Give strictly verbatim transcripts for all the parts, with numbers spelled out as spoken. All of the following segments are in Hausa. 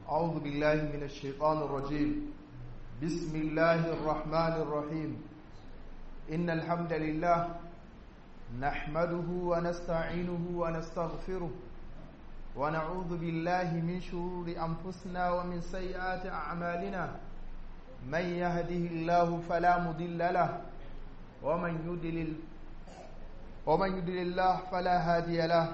أعوذ بالله من الشيطان الرجيم. بسم الله الرحمن الرحيم. إن الحمد لله نحمده ونستعينه ونستغفره ونعوذ بالله من شرور أنفسنا ومن سيئات أعمالنا. من يهده الله فلا مضل له ومن يضلل ومن يضلل الله فلا هادي له.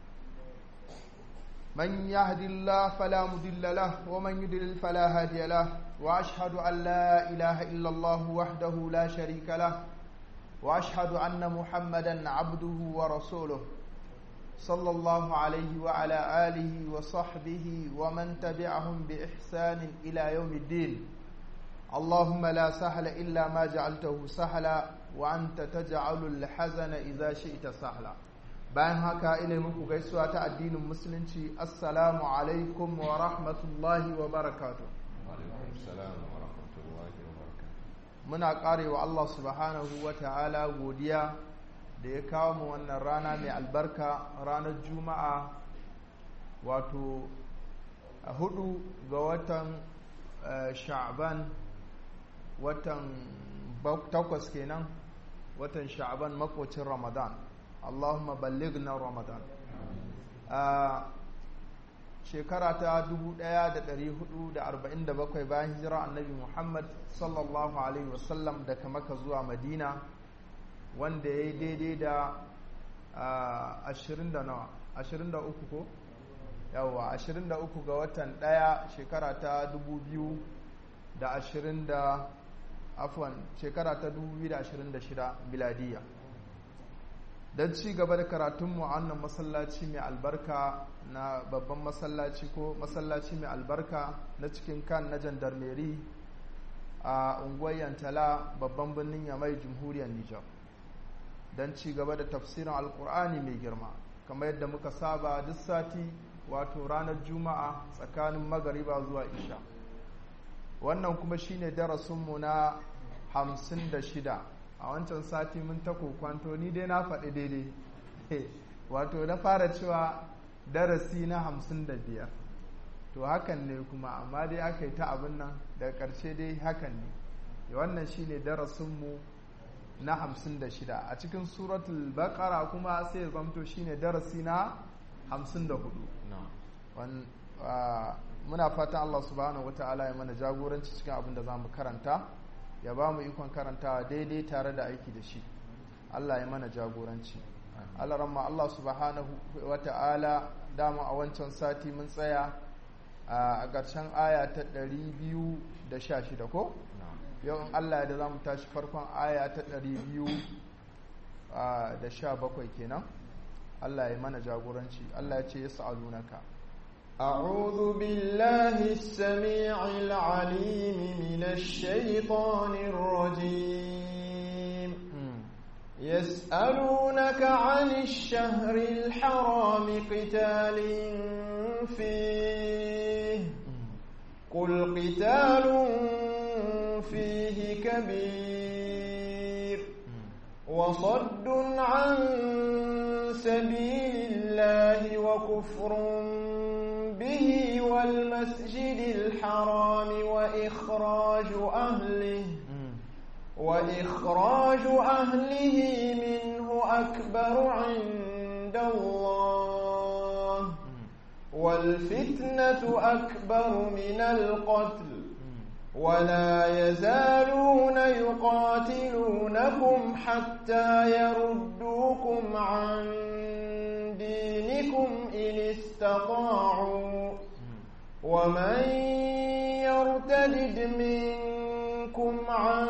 من يهد الله فلا مضل له ومن يضلل فلا هادي له. وأشهد أن لا إله إلا الله وحده لا شريك له وأشهد أن محمدا عبده ورسوله صلى الله عليه وعلى آله وصحبه ومن تبعهم بإحسان إلى يوم الدين. اللهم لا سهل إلا ما جعلته سهلا وأنت تجعل الحزن إذا شئت سهلا. bayan haka ina muku gaisuwa ta addinin musulunci, assalamu alaikum wa rahmatullahi wa barakatuh. Muna karewa Allah subhanahu wa ta'ala godiya da ya kawo mu wannan rana mai albarka, ranar juma'a, wato hudu ga watan sha'ban, watan takwas kenan, watan sha'ban makocin ramadan. Allahumma ballighna ramadan. a shekara ta dubu ɗaya da ɗari hudu da arba'in da bakwai bayan hijira annabi Muhammad sallallahu alaihi wasallam daga Makka zuwa Madina, wanda ya yi daidai da ashirin da nawa ashirin da uku ko yawa ashirin da uku ga watan ɗaya shekara ta dubu biyu da ashirin da afwan shekara ta dubu biyu da ashirin da shida miladiya. Don ci gaba da karatunmu a wannan masallaci mai albarka, na babban masallaci ko masallaci mai albarka na cikin kan na jandarmeri a unguwar Yantala, babban birnin Yamai, jamhuriyar Nijar, don ci gaba da tafsirin alkur'ani mai girma kamar yadda muka saba duk sati, wato ranar juma'a tsakanin magariba zuwa isha. Wannan kuma shine darasinmu na hamsin da shida. A wancan sati mun ta kokwanto, ni dai na faɗi daidai wato na fara cewa darasi na hamsin da biyar, to hakan ne kuma, amma dai aka yi ta abin nan daga ƙarshe dai hakan ne. Wannan shi ne darasinmu na hamsin da shida a cikin suratul baqara, kuma sai zamto shi ne darasi na hamsin da hudu. Muna fatan Allah subhanahu wa ta'ala ya mana jagoranci cikin abin da za mu karanta, ya ba mu ikon karantawa daidai tare da aiki da shi. Allah ya mana jagoranci. Allah ramma Allah subhanahu wa ta'ala, dama a wancan sati mun tsaya a ƙarshen aya ta ɗari biyu da sha shida ko? Yau in Allah ya da za mu tashi farkon aya ta ɗari biyu da sha bakwai kenan. Allah ya mana jagoranci. Allah ya ce ya sa'alunaka. أعوذ بالله السميع العليم من الشيطان الرجيم. يسألونك عن الشهر الحرام قتال فيه قل قتال فيه كبير وصد عن سبيل الله وكفر به والمسجد الحرام وإخراج أهله وإخراج أهله منه أكبر عند الله والفتنة أكبر من القتل ولا يزالون يقاتلونكم حتى يردوكم عن دينكم إن استطاعوا ومن يرتد منكم عن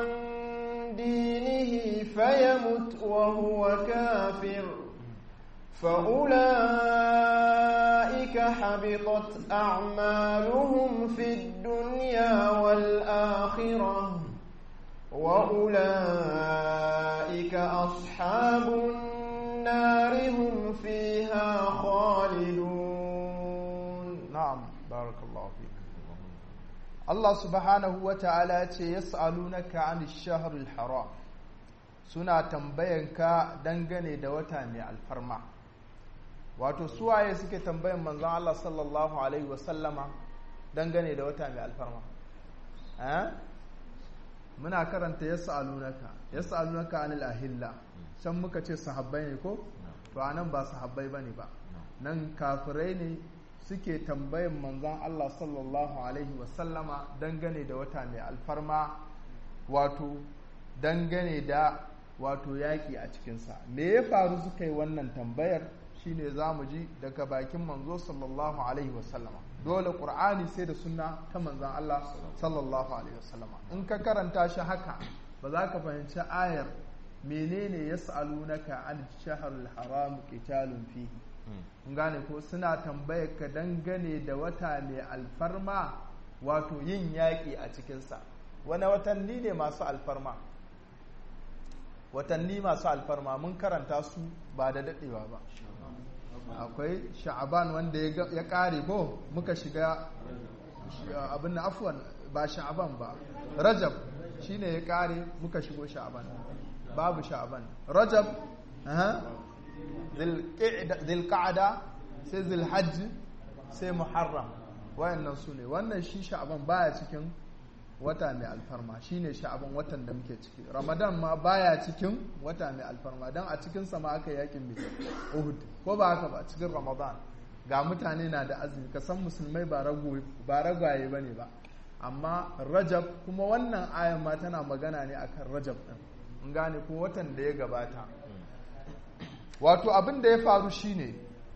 دينه فيمت وهو كافر فأولئك حبطت أعمالهم في الدنيا والآخرة وأولئك أصحاب النار هم فيها خالدون. نعم، بارك الله فيك. الله سبحانه وتعالى يسألونك عن الشهر الحرام، suna tambayanka dangane da wata mai alfarma. Wato suwaye suke tambayan manzon Allah sallallahu alaihi wasallama dangane da wata mai alfarma eh muna karanta yas'alunaka yas'alunaka anil ahilla can muka ce sahabbai ne ko to anan ba sahabbai bane ba nan kafirai ne suke tambayin manzon Allah sallallahu alaihi wasallama dangane da wata mai alfarma wato dangane da wato yaki a cikinsa me ya faru suka yi wannan tambayar shine zamu ji daga bakin manzo sallallahu alaihi wasallama dole qur'ani sai da sunna ta manzon Allah sallallahu alaihi wasallama in ka karanta shi haka ba za ka fahimci ayar menene yas'alunaka an shahrul haram qitalun fihi kun gane ko suna tambayar ka dangane da wata mai alfarma wato yin yaƙi a cikinsa wani watanni ne masu alfarma watanni masu alfarma mun karanta su ba da daɗewa ba akwai sha'aban wanda ya ƙare ko muka shiga abin na afuwan ba sha'aban ba rajab shine ya ƙare muka shigo sha'aban babu sha'aban rajab zilqa'ada sai zilhajj sai muharram wayannan su ne wannan shi sha'aban baya cikin wata mai alfarma shine sha'aban watan da muke ciki ramadan ma baya cikin wata mai alfarma dan a cikin sa ma aka yakin mai uhud ko ba haka ba cikin ramadan ga mutane na da azumi ka san musulmai ba rago ba ragwaye bane ba amma rajab kuma wannan ayan ma tana magana ne akan rajab din in gane ko watan da ya gabata wato abin da ya faru shine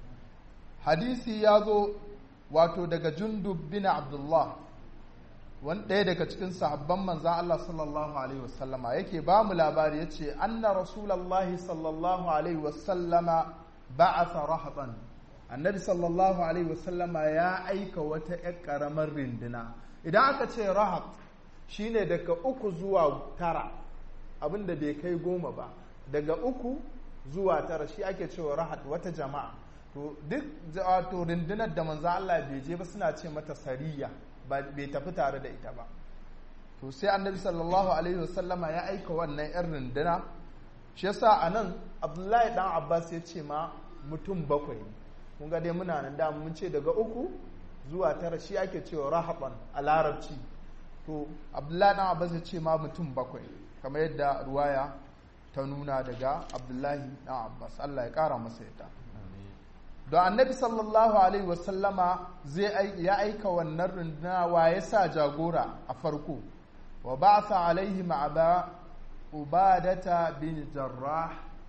hadisi ya zo wato daga Jundub bin Abdullah wani ɗaya daga cikin sahabban manzan Allah sallallahu alaihi wasallama yake ba mu labari ya ce anna rasulallahi sallallahu alaihi wasallama ba'atha rahatan annabi sallallahu alaihi wasallama ya aika wata ƴar ƙaramar rinduna idan aka ce rahat shine daga uku zuwa tara abinda bai kai goma ba daga uku zuwa tara shi ake cewa rahat wata jama'a to duk wato rundunar da manzo Allah bai je ba suna ce mata sariya bai tafi tare da ita ba to sai annabi sallallahu alaihi wasallama ya aika wannan yar runduna shi yasa anan Abdullahi dan Abbas ya ce ma mutum bakwai kun ga dai muna nan da mun ce daga uku zuwa tara shi ake cewa rahatan a larabci to Abdullahi dan Abbas ya ce ma mutum bakwai kamar yadda ruwaya ta nuna daga Abdullahi dan Abbas Allah ya kara masa yadda don annabi sallallahu alaihi wasallama zai ya aika wannan runduna wa ya sa jagora a farko wa ba'atha alaihi ma'aba ubadata bin jarrah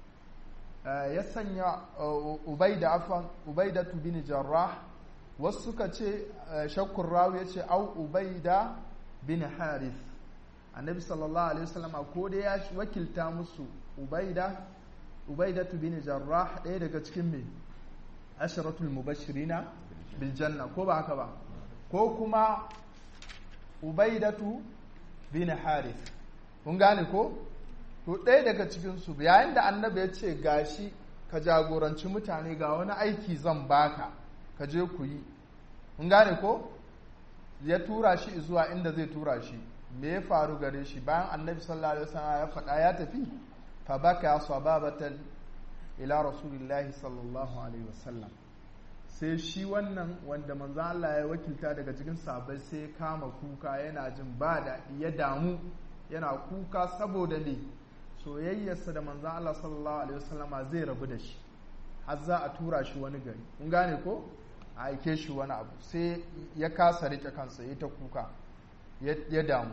ya sanya ubaida afan ubaidatu bin jarrah wasu suka ce shakkur rawi yace au ubaida bin harith annabi sallallahu alaihi wasallama ko da ya wakilta musu ubaida ubaidatu bin jarrah ɗaya daga cikin me asharatul mubashirina bil janna ko ba haka ba ko kuma ubaidatu bin harith kun gane ko to ɗaya daga cikin su yayin da annabi ya ce gashi ka jagoranci mutane ga wani aiki zan baka ka je ku yi kun gane ko ya tura shi zuwa inda zai tura shi me ya faru gare shi bayan annabi sallallahu alaihi wasallam ya faɗa ya tafi fa baka sababatan ila rasulillahi sallallahu alaihi wasallam sai shi wannan wanda manzo Allah ya wakilta daga cikin sahabbai sai ya kama kuka yana jin ba daɗi ya damu yana kuka saboda ne soyayyarsa da manzo Allah sallallahu alaihi wasallam zai rabu da shi har za a tura shi wani gari kun gane ko a aike shi wani abu sai ya kasa rike kansa ya ta kuka ya damu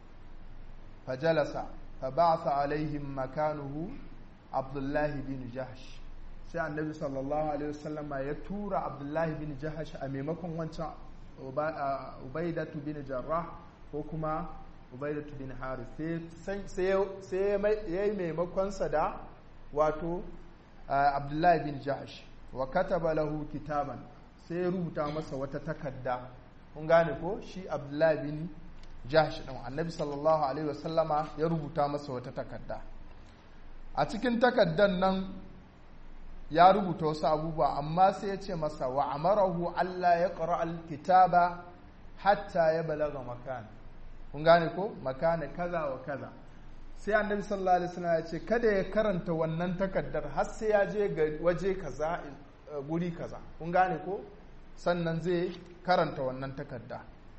fajalasa fa ba'atha alaihim makanuhu abdullahi bin jahash sai annabi sallallahu alaihi wasallam ya tura abdullahi bin jahash a maimakon wancan ubaidatu bin jarrah ko kuma ubaidatu bin harith sai ya yi maimakonsa da wato abdullahi bin jahash wa kataba lahu kitaban sai ya rubuta masa wata takarda kun gane ko shi abdullahi bin jahash din annabi sallallahu alaihi wasallama ya rubuta masa wata takarda a cikin takaddan nan ya rubuta wasu abubuwa amma sai ya ce masa wa amarahu Allah ya ƙara alkitaba hatta ya balaga makan kun gane ko makana kaza wa kaza sai annabi sallallahu alaihi wasallam ya ce kada ya karanta wannan takaddar har sai ya je waje kaza guri kaza kun gane ko sannan zai karanta wannan takadda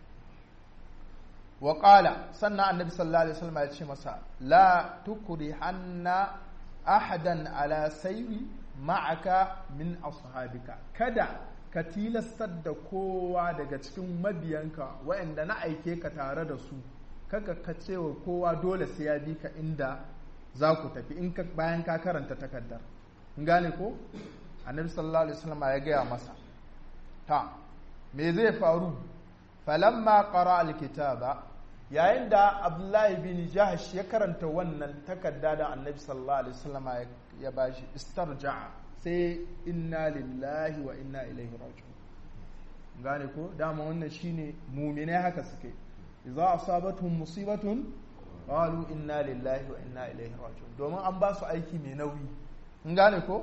wa qala sannan annabi sallallahu alaihi wasallam ya ce masa la tukrihanna ahadan ala sayri ma'aka min ashabika kada ka tilastar da kowa daga cikin mabiyanka waɗanda na aike ka tare da su kaga ka cewa kowa dole sai ya bi ka inda za ku tafi in ka bayan ka karanta takardar in gane ko annabi sallallahu alaihi wasallam ya gaya masa ta me zai faru falamma qara alkitaba yayin da abdullahi bin jahash ya karanta wannan takarda da annabi sallallahu alaihi wasallam ya bashi istarja'a sai inna lillahi wa inna ilaihi raji'un gane ko dama wannan shine mu'minai haka suke idza asabatuhum musibatun qalu inna lillahi wa inna ilaihi raji'un domin an ba su aiki mai nauyi in gane ko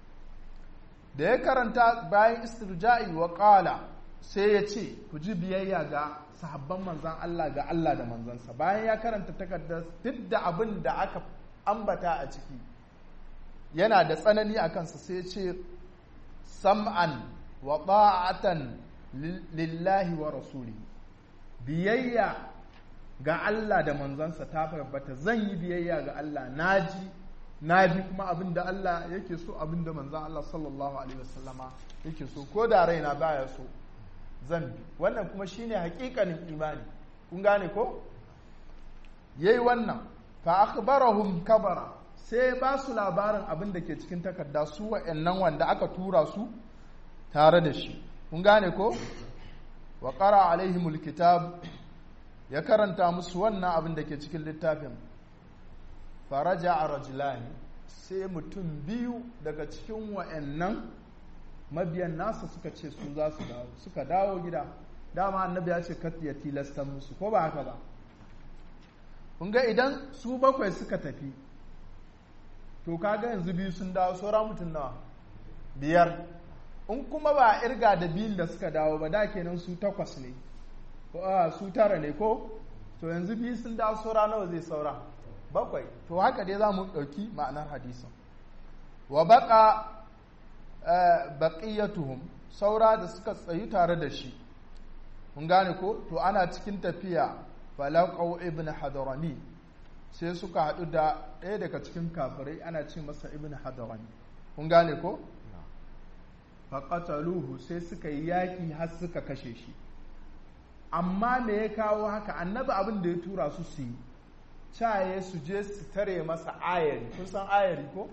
da ya karanta bayan istirja'i wa qala sai ya ce ku ji biyayya ga sahabban manzan Allah ga Allah da manzansa bayan ya karanta takardar duk da abin da aka ambata a ciki yana da tsanani a kansa sai ya ce sam'an wa ta'atan lillahi wa rasuli biyayya ga Allah da manzansa ta tabbata zan yi biyayya ga Allah naji na bi kuma abin da Allah yake so abin da manzan Allah sallallahu alaihi wasallama yake so ko da raina baya so zan bi wannan kuma shine hakikanin imani kun gane ko yayi wannan fa akhbarahum kabara sai ba su labarin abin da ke cikin takarda su wa'annan wanda aka tura su tare da shi kun gane ko wa qara alaihimul kitab ya karanta musu wannan abin da ke cikin littafin faraja a rajulani sai mutum biyu daga cikin wa'annan mabiyan nasa suka ce su za su dawo suka dawo gida dama annabi ya ce kat ya tilasta musu ko ba haka ba kun ga idan su bakwai suka tafi to kaga yanzu biyu sun dawo saura mutum nawa biyar in kuma ba a irga da biyun da suka dawo ba da kenan su takwas ne ko a su tara ne ko to yanzu biyu sun dawo saura nawa zai saura bakwai to haka dai za mu ɗauki ma'anar hadisin wa baka baqiyatuhum saura da suka tsayu tare da shi mun gane ko to ana cikin tafiya falaqau ibn hadrami sai suka haɗu da ɗaya daga cikin kafirai ana ce masa ibn hadrami mun gane ko faqataluhu sai suka yi yaki har suka kashe shi amma me ya kawo haka annabi abin da ya tura su su yi caye su je su tare masa ayari kun san ayari ko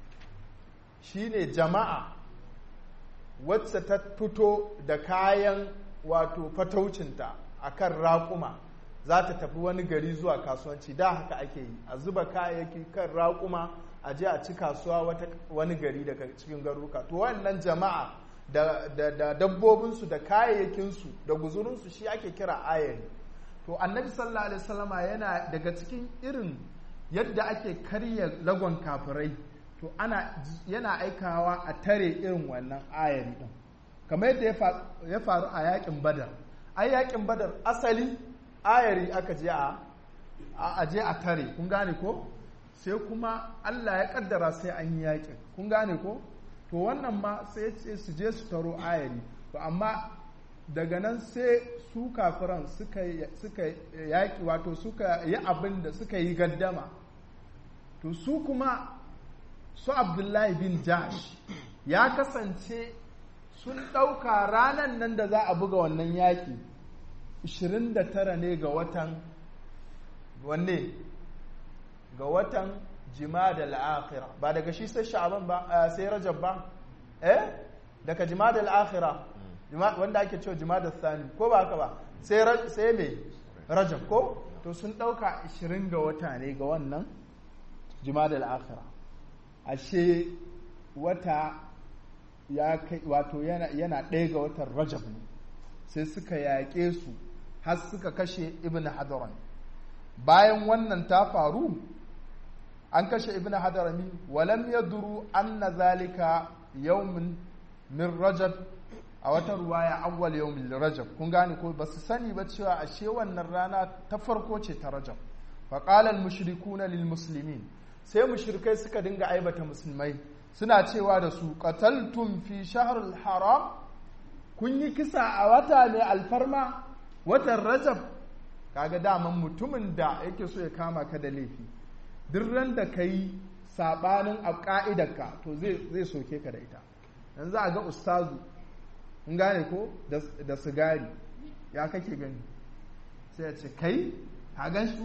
shine jama'a wacce ta fito da kayan wato fataucinta akan raƙuma za ta tafi wani gari zuwa kasuwanci da haka ake yi a zuba kayayyaki kan raƙuma a je a ci kasuwa wani gari daga cikin garuruka to wannan jama'a da, da, da dabbobinsu da kayayyakinsu da guzurinsu shi ake kira ayari to annabi sallallahu alaihi wasallama yana daga cikin irin yadda ake karya lagon kafirai to ana yana aikawa a tare irin wannan ayari din kamar yadda ya faru a yakin badar ai yakin badar asali ayari aka je a a je a tare kun gane ko sai kuma Allah ya kaddara sai an yi yakin kun gane ko to wannan ma sai ce su je su taro ayari to amma daga nan sai su kafiran suka suka yaki wato suka yi abin da suka yi gaddama to su kuma su Abdullahi bin Jahsh ya kasance sun ɗauka ranan nan da za a buga wannan yaƙi ishirin da tara ne ga watan wanne ga watan Jumada al-Akhira ba daga shi sai Sha'ban ba sai Rajab ba eh daga Jumada al-Akhira wanda ake cewa Jumada al-Thani ko ba haka ba sai sai me Rajab ko to sun ɗauka ishirin ga wata ne ga wannan Jumada al-Akhira ashe wata ya kai wato yana yana ɗaya ga watan Rajab ne sai suka yaƙe su har suka kashe Ibn Hadran bayan wannan ta faru an kashe Ibn Hadrami walam yadru anna zalika yawmin min Rajab a wata ruwaya awwal yawmin Rajab kun gane ko basu sani ba cewa ashe wannan rana ta farko ce ta Rajab fa qala al mushrikuna lil muslimin sai mushrikai suka dinga aibata musulmai suna cewa da su qataltum fi shahril haram kun yi kisa a wata mai alfarma watan Rajab kaga daman mutumin da yake so ya kama ka da laifi duk ran da kai sabanin a ka'idarka to zai zai soke ka da ita. yanzu a ga ustazu in gane ko da sigari ya kake gani sai ya ce kai ha gan shi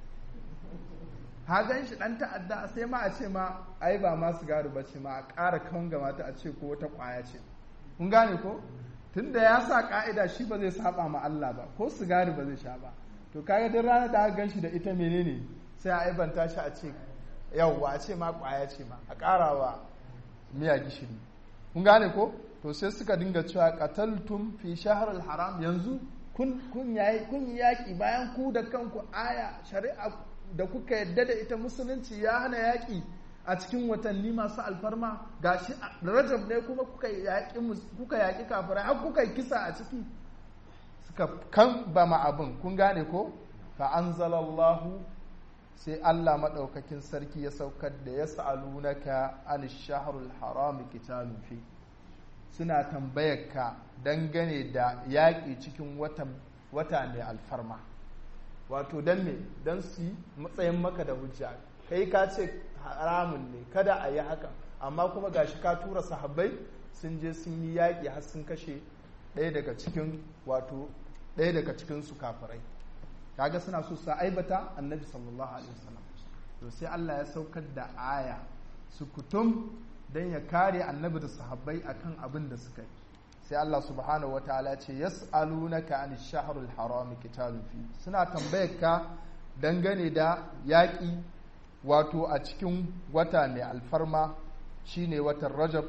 ha gan shi dan ta'adda sai ma a ce ma ai ba ma sigari ba ce ma a ƙara kan gama ta a ce ko wata ƙwaya ce kun gane ko tunda ya sa ka'ida shi ba zai saba ma Allah ba ko sigari ba zai sha ba to kaga duk ranar da aka gan shi da ita menene sai a aibanta shi a ce yawwa a ce ma ƙwaya ce ma a ƙarawa miya gishiri kun gane ko to sai suka dinga cewa qataltum fi shahril haram yanzu kun kun yayi kun yaki bayan ku da kanku aya shari'a da kuka yadda da ita musulunci ya hana yaki a cikin watanni masu alfarma gashi Rajab ne kuma kuka yaki kuka yaki kafirai har kuka kisa a ciki suka kan ba ma abin kun gane ko fa anzalallahu sai Allah madaukakin sarki ya saukar da yas'alunaka anish shahrul haram qitalun fi suna tambayarka dangane da yaƙi cikin wata mai alfarma wato don me don su yi matsayin maka da hujja kai ka ce haramun ne kada a yi haka amma kuma gashi ka tura sahabbai sun je sun yi yaƙi har sun kashe ɗaya daga cikin wato ɗaya daga cikin su kafirai kaga suna so su aibata annabi sallallahu alaihi wasallam to sai Allah ya saukar da aya su kutum don ya kare annabi da sahabbai akan abin da suka yi sai Allah subhanahu wataala ce yas'alunaka an ash-shahrul haram qitalun fi suna tambayar ka dangane da yaƙi wato a cikin wata mai alfarma shine watan Rajab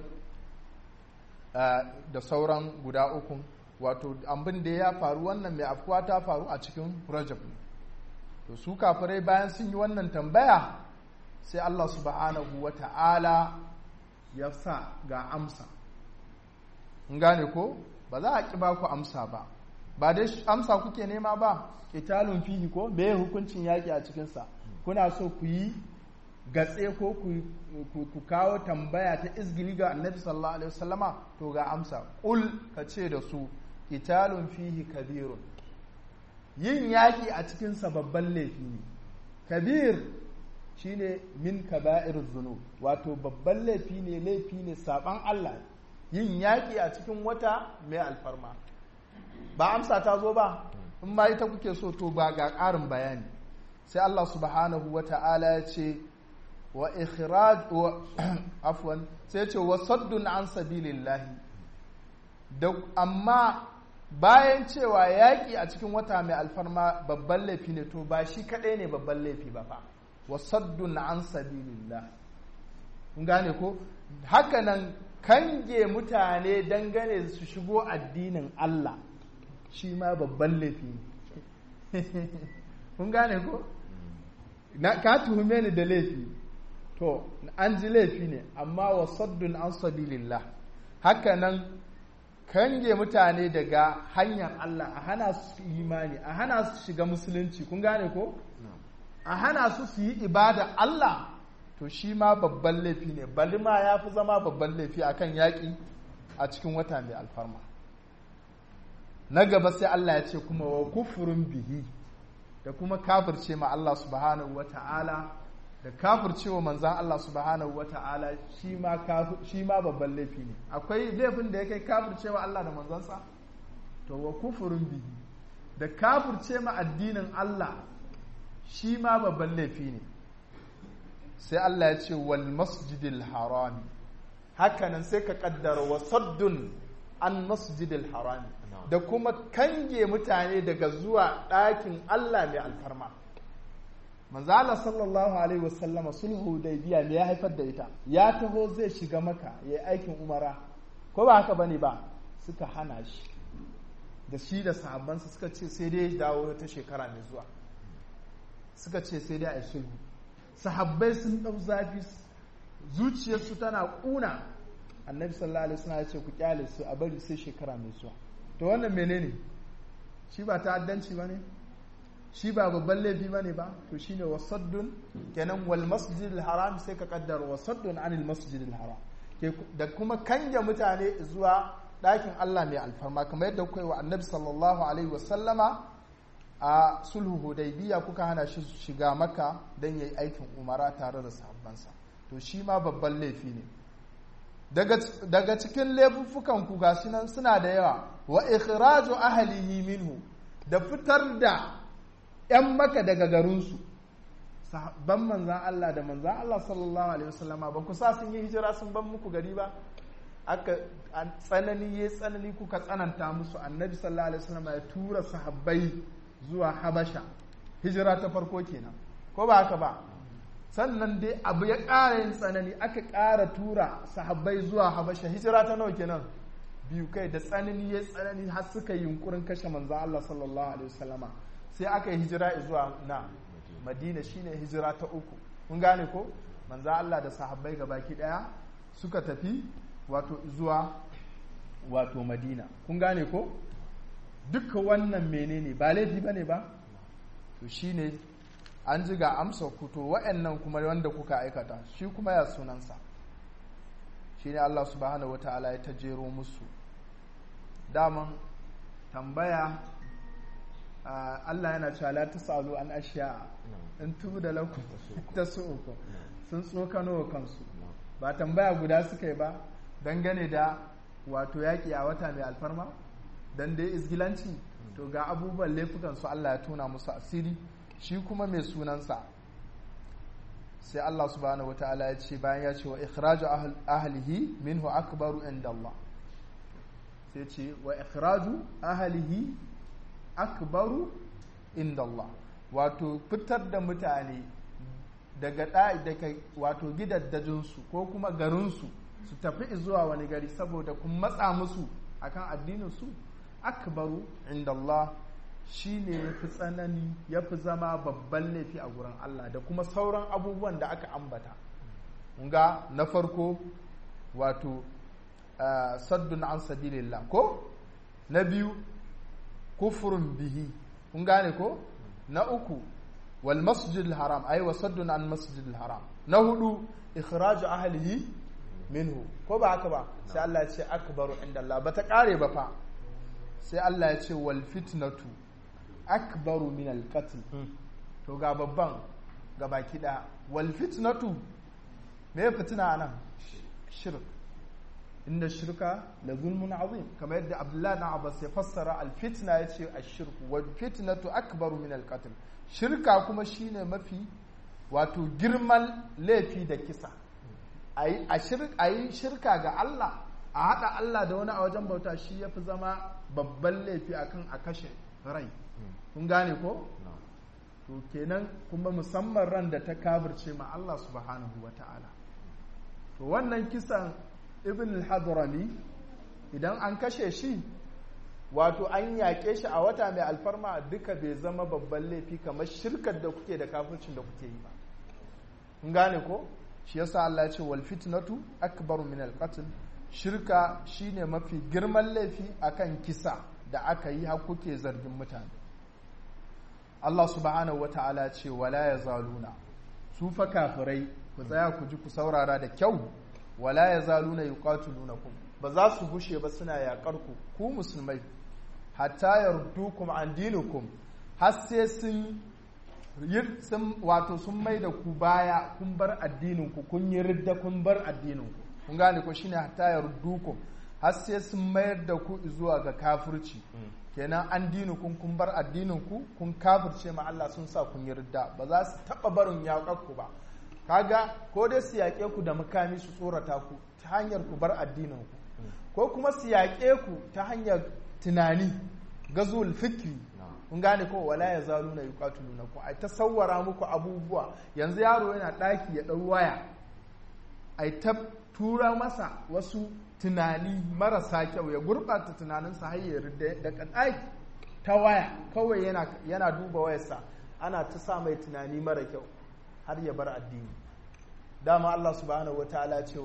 da sauran guda uku wato abin da ya faru wannan mai afkuwa ta faru a cikin Rajab to su kafirai bayan sun yi wannan tambaya sai Allah subhanahu wataala ya sa ga amsa in gane ko ba za a ƙi ba ku amsa ba ba dai amsa kuke nema ba qitalun fihi ko me hukuncin yaƙi a cikinsa kuna so ku yi gatse ko ku kawo tambaya ta izgili ga annabi sallallahu alaihi wasallama to ga amsa qul ka ce da su qitalun fihi kabirun yin yaƙi a cikinsa babban laifi ne kabir shine min kaba'iruz zunub wato babban laifi ne laifi ne saban Allah yin yaƙi a cikin wata mai alfarma ba amsa ta zo ba in ma ita kuke so to ba ga ƙarin bayani sai Allah subhanahu wata'ala ya ce wa ikhraj wa afwan sai ya ce wa saddun an sabilillahi da amma bayan cewa yaƙi a cikin wata mai alfarma babban laifi ne to ba shi kaɗai ne babban laifi ba fa wasaddun an sabilillah kun gane ko hakanan kange mutane dangane su shigo addinin Allah shi ma babban laifi ne kun gane ko na ka tuhume ni da laifi to an ji laifi ne amma wasaddun an sabilillah hakanan kange mutane daga hanyar Allah a hana su imani a hana su shiga musulunci kun gane ko a hana su su yi ibada Allah to shi ma babban laifi ne bali ma ya fi zama babban laifi akan yaƙi a cikin wata mai alfarma na gaba sai Allah ya ce kuma wa kufurin bihi da kuma kafirce ma Allah subhanahu wa ta'ala da kafirce wa manzan Allah subhanahu wa ta'ala shi ma babban laifi ne akwai laifin da ya kai kafirce wa Allah da manzansa to wa kufurin bihi da kafirce ma addinin Allah shi ma babban laifi ne sai Allah ya ce wal masjidil harami hakanan sai ka kaddara wa saddun an masjidil harami da kuma kange mutane daga zuwa ɗakin Allah mai alfarma manzo Allah sallallahu alaihi wasallama sulhu hudaybiya ne ya haifar da ita ya taho zai shiga maka yayi aikin umara ko ba haka bane ba suka hana shi da shi da sahabbansa suka ce sai dai dawo ta shekara mai zuwa suka ce sai dai a yi sulhu sahabbai sun ɗau zafi zuciyarsu tana ƙuna annabi sallallahu alaihi wasallam ya ce ku kyale su a bari sai shekara mai zuwa to wannan menene shi ba ta'addanci bane shi ba babban laifi bane ba to shine wasaddun kenan wal masjidil haram sai ka kaddara wasaddun anil masjidil haram da kuma kange mutane zuwa ɗakin Allah mai alfarma kamar yadda kuka yi wa annabi sallallahu alaihi wasallama a sulhu hudaybiya kuka hana shi shiga Makka dan yayi aikin umara tare da sahabbansa to shi ma babban laifi ne daga daga cikin laifuffukan ku gashi nan suna da yawa wa ikhraju ahlihi minhu da fitar da ƴan Makka daga garinsu sahabban manzan Allah da manzan Allah sallallahu alaihi wasallama ba ku sa sun yi hijira sun ban muku gari ba aka tsanani ya tsanani kuka tsananta musu annabi sallallahu alaihi wasallama ya tura sahabbai zuwa Habasha hijira ta farko kenan ko ba haka ba sannan dai abu ya ƙara yin tsanani aka ƙara tura sahabbai zuwa Habasha hijira ta nawa kenan biyu kai da tsanani ya tsanani har suka yi yunkurin kashe manzan Allah sallallahu alaihi wasallama sai aka yi hijira zuwa na Madina shine hijira ta uku kun gane ko manzo Allah da sahabbai gabaki daya suka tafi wato zuwa wato Madina kun gane ko duka wannan menene ba laifi bane ba to shine an ji ga amsa ku to wa'annan kuma wanda kuka aikata shi kuma ya sunansa shine Allah subhanahu wataala ya tajero musu daman tambaya Allah yana cewa la tasalu an ashiya in tubu da lakum tasu'ukum sun tsokano kansu ba tambaya guda suka yi ba dangane da wato yaki a wata mai alfarma dan dai izgilanci to ga abubuwan laifukan su Allah ya tona musu asiri shi kuma mai sunansa sai Allah subhanahu wataala ya ce bayan ya ce wa ikhraju ahlihi minhu akbaru inda Allah sai ce wa ikhraju ahlihi akbaru inda Allah wato fitar da mutane daga daga wato gidaddajinsu ko kuma garinsu su tafi zuwa wani gari saboda kun matsa musu akan addininsu akbaru inda Allah shine yafi tsanani yafi zama babban laifi a gurin Allah da kuma sauran abubuwan da aka ambata ga na farko wato uh, saddun an sabilillah ko na biyu kufrun bihi kun gane ko na uku wal masjidil haram ay wa saddun an masjidil haram na hudu ikhraju ahlihi minhu ko ba haka ba sai Allah ya ce akbaru inda Allah bata kare ba fa sai Allah ya ce wal fitnatu akbaru min al qatl to ga babban ga baki da wal fitnatu me fitina anan shirk inda shirka la zulmun azim kamar yadda Abdullah ibn Abbas ya fassara al-fitna yace ash-shirk wal fitnatu akbaru min al-qatl shirka kuma shine mafi wato girman laifi da kisa ayi ashirk ayi shirka ga Allah a hada Allah da wani a wajen bauta shi yafi zama babban laifi akan a kashe rai kun gane ko to kenan kuma musamman ran da ta kafirce ma Allah subhanahu wataala to wannan kisan ibn al-hadrami idan an kashe shi wato an yaƙe shi a wata mai alfarma duka bai zama babban laifi kamar shirkar da kuke da kafircin da kuke yi ba kun gane ko shi yasa Allah ya ce wal fitnatu akbaru min al-qatl shirka shine mafi girman laifi akan kisa da aka yi har kuke zargin mutane Allah subhanahu wata'ala ce wala yazaluna su fa kafirai ku tsaya ku ji ku saurara da kyau wala yazaluna yuqatilunakum ba za su gushe ba suna yakar ku ku musulmai hatta yardukum an dinukum har sai sun sun wato sun mai da ku baya kun bar addinin ku kun yi ridda kun bar addinin ku kun gane ko shine hatta yardukum har sai sun mayar da ku zuwa ga kafirci kenan an dinukum kun bar addinin ku kun kafirce ma Allah sun sa kun yi ridda ba za su taba barin yakar ku ba kaga ko dai su yaƙe ku da makami su tsorata ku ta hanyar ku bar addinin ku ko kuma su yaƙe ku ta hanyar tunani gazul fikri kun gane ko wala yazaluna yuqatilunakum ai tasawwara muku abubuwa yanzu yaro yana daki ya dau waya ai ta tura masa wasu tunani marasa kyau ya gurbata tunaninsa har ya da kadai ta waya kawai yana yana duba wayarsa ana ta sa mai tunani mara kyau har ya bar addini dama Allah subhanahu wataala ce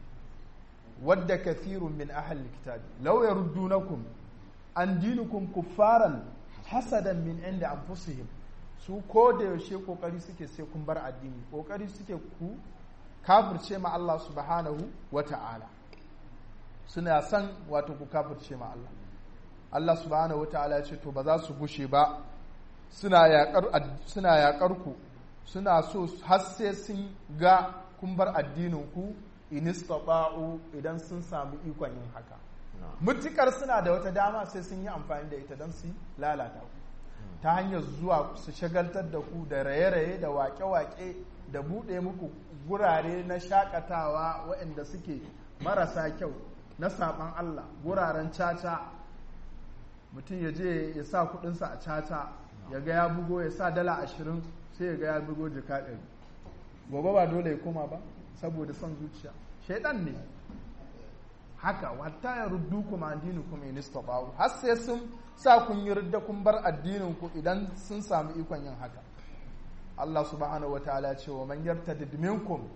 wadda kathirun min ahli kitabi law yaruddunakum an dinukum kuffaran hasadan min inda anfusihim su ko da yaushe kokari suke sai kun bar addini kokari suke ku kafirce ma Allah subhanahu wataala suna san wato ku kafirce ma Allah Allah subhanahu wataala ce to ba za su gushe ba suna yaƙar suna yaƙar ku suna so har sai sun ga kun bar addinin ku in istata'u idan sun samu ikon yin haka mutukar suna da wata dama sai sun yi amfani da ita don su lalata ku ta hanyar zuwa su shagaltar da ku da raye-raye da waƙe-waƙe da buɗe muku gurare na shakatawa waɗanda suke marasa kyau na saɓan Allah guraren caca mutum ya je ya sa kuɗinsa a caca ya ga ya bugo ya sa dala ashirin sai ya ga ya bugo jika ɗari gobe ba dole ya koma ba saboda son zuciya shaidan ne haka wata ya ruddu kuma addini kuma in istata'u har sai sun sa kun yi ridda kun bar addinin ku idan sun samu ikon yin haka Allah subhanahu wataala ya ce wa man yartadid minkum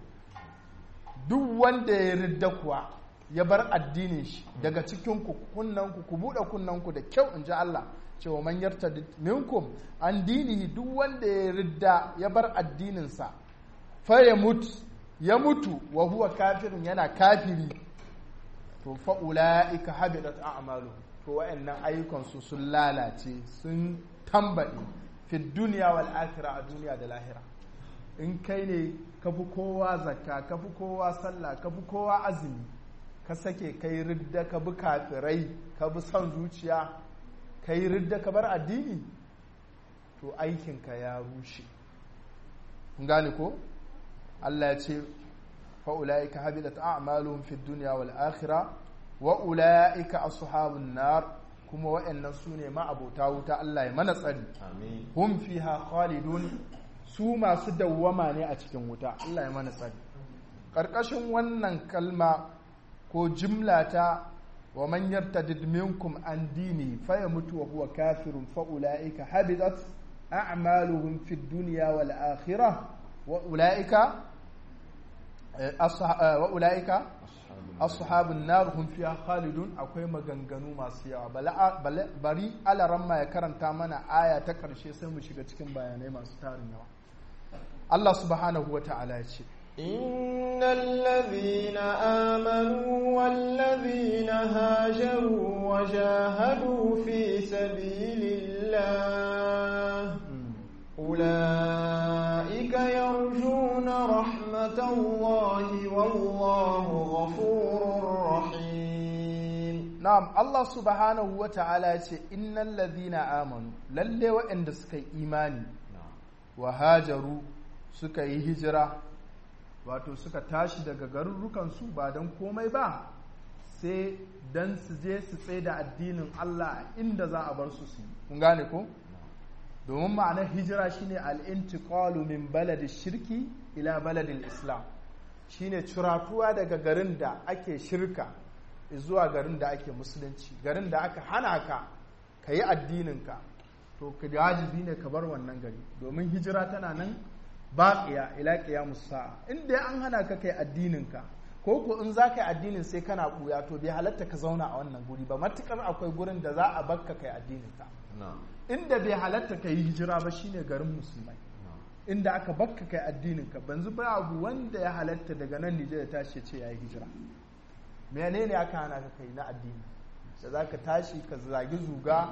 duk wanda ya ridda kuwa ya bar addinin shi daga cikin ku kunnan ku ku bude kunnan ku da kyau inji Allah ce wa man yartadid minkum an dinihi duk wanda ya ridda ya bar addinin sa fa ya mutu ya mutu wa huwa kafirun yana kafiri to fa ulaika habidat a'maluhum to wa'annan ayyukansu sun lalace sun tambaɗe fi duniya wal akhirah a duniya da lahira in kai ne ka fi kowa zakka ka fi kowa sallah ka fi kowa azumi ka sake kai ridda ka bi kafirai ka bi son zuciya kai ridda ka bar addini to aikinka ya rushe kun gane ko Allah ya ce fa ulaika habidat a'maluhum fi dunya wal akhirah wa ulaika ashabun nar kuma wa'annan sune ma abota wuta Allah ya mana tsari amin hum fiha khalidun su masu dawwama ne a cikin wuta Allah ya mana tsari karkashin wannan kalma ko jimla ta wa man yartadid minkum an dini fa yamutu wa huwa kafirun fa ulaika habitat a'maluhum fid dunya wal akhirah wa ulaika wa ulaika ashabun nar hum fiha khalidun akwai maganganu masu yawa bari alaramma ya karanta mana aya ta karshe sai mu shiga cikin bayanai masu tarin yawa Allah subhanahu wa ta'ala ya ce innal ladhina amanu wal ladhina hajaru wa jahadu fi sabilillah ulaika yarjuna rahmatallahi wallahu ghafurur rahim. Na'am, Allah subhanahu wa ta'ala ya ce innal ladhina amanu lalle waɗanda suka yi imani wa hajaru suka yi hijira wato suka tashi daga garurukansu ba don komai ba sai don su je su tsaye da addinin Allah inda za a bar su su kun gane ko domin ma'anar hijira shine al-intiqalu min baladi shirki ila baladil islam shine ciratuwa daga garin da ake shirka zuwa garin da ake musulunci garin da aka hana ka ka yi addininka to ka wajibi ne ka bar wannan gari domin hijira tana nan baqiya ila qiyamus sa'a inda an hana ka kai addininka ko ko in za ka yi addinin sai kana buya to bai halatta ka zauna a wannan guri ba matukar akwai gurin da za a bakka kai addininka inda bai halatta ka yi hijira ba shine garin musulmai inda aka bakka kai addininka banzu ba abu wanda ya halatta daga nan Nijar ya tashi ce yayi hijira menene aka hana ka kai na addini da zaka tashi ka zagi zuga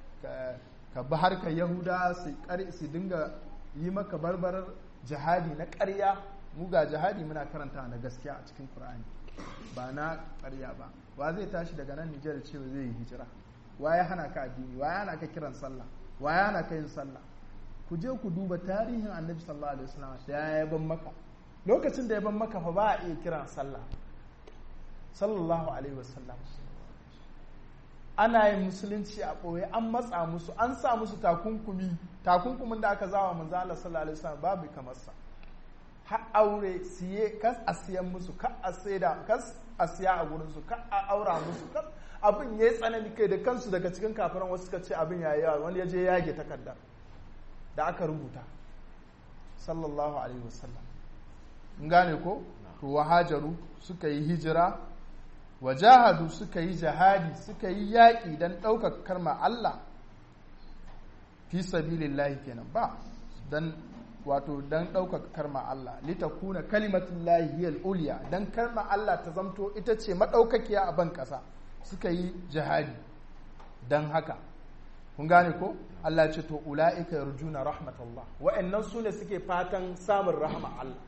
ka bi harkar yahuda su dinga yi maka barbarar jihadi na ƙarya mu ga jihadi muna karanta na gaskiya a cikin Qur'ani ba na ƙarya ba wa zai tashi daga nan Nijar cewa zai yi hijira wa ya hana ka addini wa ya hana ka kiran sallah wa ya hana ka yin sallah ku je ku duba tarihin Annabi sallallahu alaihi wasallam da ya yaban maka lokacin da ya ban maka fa ba a iya kiran sallah sallallahu alaihi wasallam ana yin musulunci a ɓoye an matsa musu an sa musu takunkumi takunkumin da aka zawa manzo Allah sallallahu alaihi wasallam babu kamar sa har aure siye kas a siyan musu ka a saida kas a siya a gurin su ka a aura musu kas abin yayi tsanani kai da kansu daga cikin kafiran wasu suka ce abin yayi yawa wani yaje yage takarda da aka rubuta sallallahu alaihi wasallam in gane ko to wahajaru suka yi hijira wajahadu suka yi jihadi suka yi yaƙi don ɗaukar karma Allah fi sabilillahi kenan ba don wato don ɗaukar karma Allah litakuna kalimatullahi hiyal uliya don karma Allah ta zamto ita ce maɗaukakiya a ban ƙasa suka yi jihadi don haka kun gane ko Allah ya ce to ulaika yarjuna rahmatullah wa'annan su ne suke fatan samun rahama Allah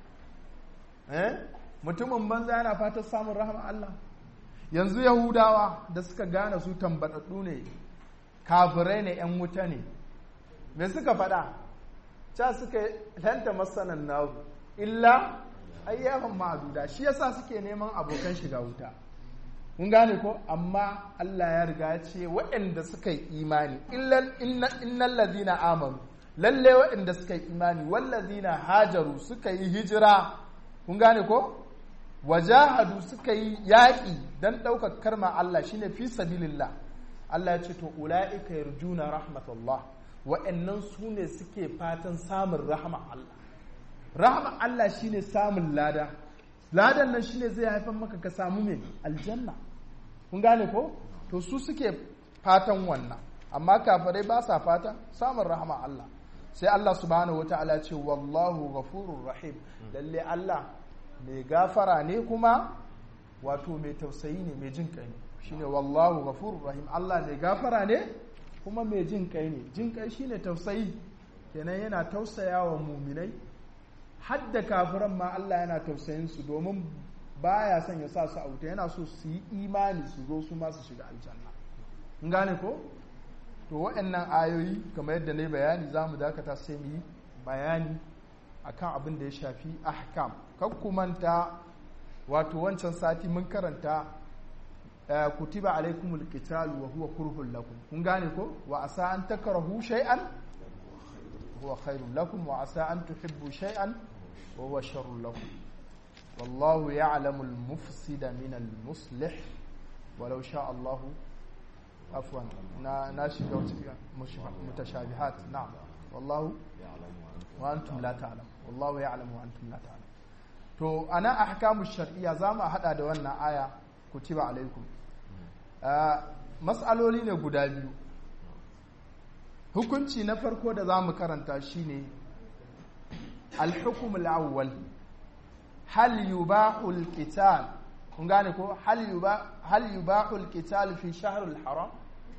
eh mutumin banza yana fatan samun rahama Allah yanzu yahudawa da suka gane su tambadaddu ne kafirai ne yan wuta ne me suka faɗa ca suka lanta masanan nawu illa ayyaman ma'aduda shi yasa suke neman abokan shiga wuta kun gane ko amma Allah ya riga ya ce waɗanda suka yi imani innal ladina amanu lalle waɗanda suka yi imani wal ladina hajaru suka yi hijira kun gane ko wajahadu suka yi yaƙi dan ɗaukar karma Allah shine fi sabilillah Allah ya ce to ulaika yarjuna rahmatullah waɗannan su ne suke fatan samun rahama Allah rahama Allah shine samun lada ladan nan shine zai haifar maka ka samu mai aljanna kun gane ko to su suke fatan wannan amma kafirai ba sa fatan samun rahama Allah sai Allah subhanahu wataala ya ce wallahu ghafurur rahim lalle Allah mai gafara ne kuma wato mai tausayi ne mai jin kai ne shine wallahu ghafurur rahim Allah mai gafara ne kuma mai jin kai ne jin kai shine tausayi kenan yana tausayawa muminai hadda kafiran ma Allah yana tausayin su domin baya son ya sa su auta yana so su yi imani su zo su ma su shiga aljanna in gane ko to waɗannan ayoyi kamar yadda na yi bayani za mu dakata sai mu yi bayani akan abin da ya shafi ahkam kan kumanta wato wancan sati mun karanta kutiba alaikumul qital wa huwa kurhun lakum kun gane ko wa asa an takrahu shay'an huwa khairul lakum wa asa an tuhibbu shay'an wa huwa sharrul lakum wallahu ya'lamu al-mufsida min al-muslih walau sha Allah afwan na na shiga mutashabihat na'am wallahu wa antum la ta'lam wallahu ya'lamu wa antum la ta'lam to ana ahkamu shar'iyya zamu hada da wannan aya kutiba alaikum mas'aloli ne guda biyu hukunci na farko da zamu karanta shine al-hukm al-awwal hal yubahu al-qital kun gane ko hal yuba hal yubahu al-qital fi shahr al-haram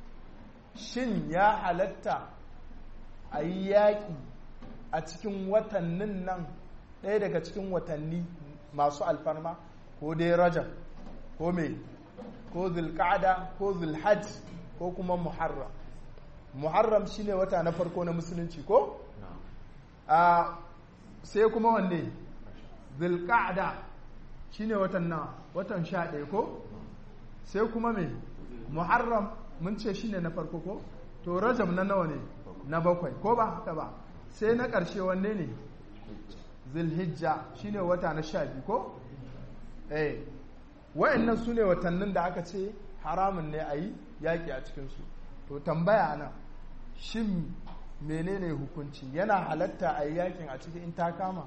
shin ya halatta ayi yaki a cikin watannin nan ɗaya daga cikin watanni masu alfarma ko dai rajab ko me ko zulqa'da ko zulhajj ko kuma muharram muharram shine wata na farko na musulunci ko a sai kuma wanne zulqa'da shine watan na watan sha ɗaya ko sai kuma me muharram mun ce shine na farko ko to rajab na nawa ne na bakwai ko ba haka ba sai na ƙarshe wanne ne zulhijja shine wata na sha biyu ko eh wayannan su ne watannin da aka ce haramun ne a yi yaƙi a cikinsu to tambaya nan shin menene hukunci yana halatta a yi yaƙin a cikin in ta kama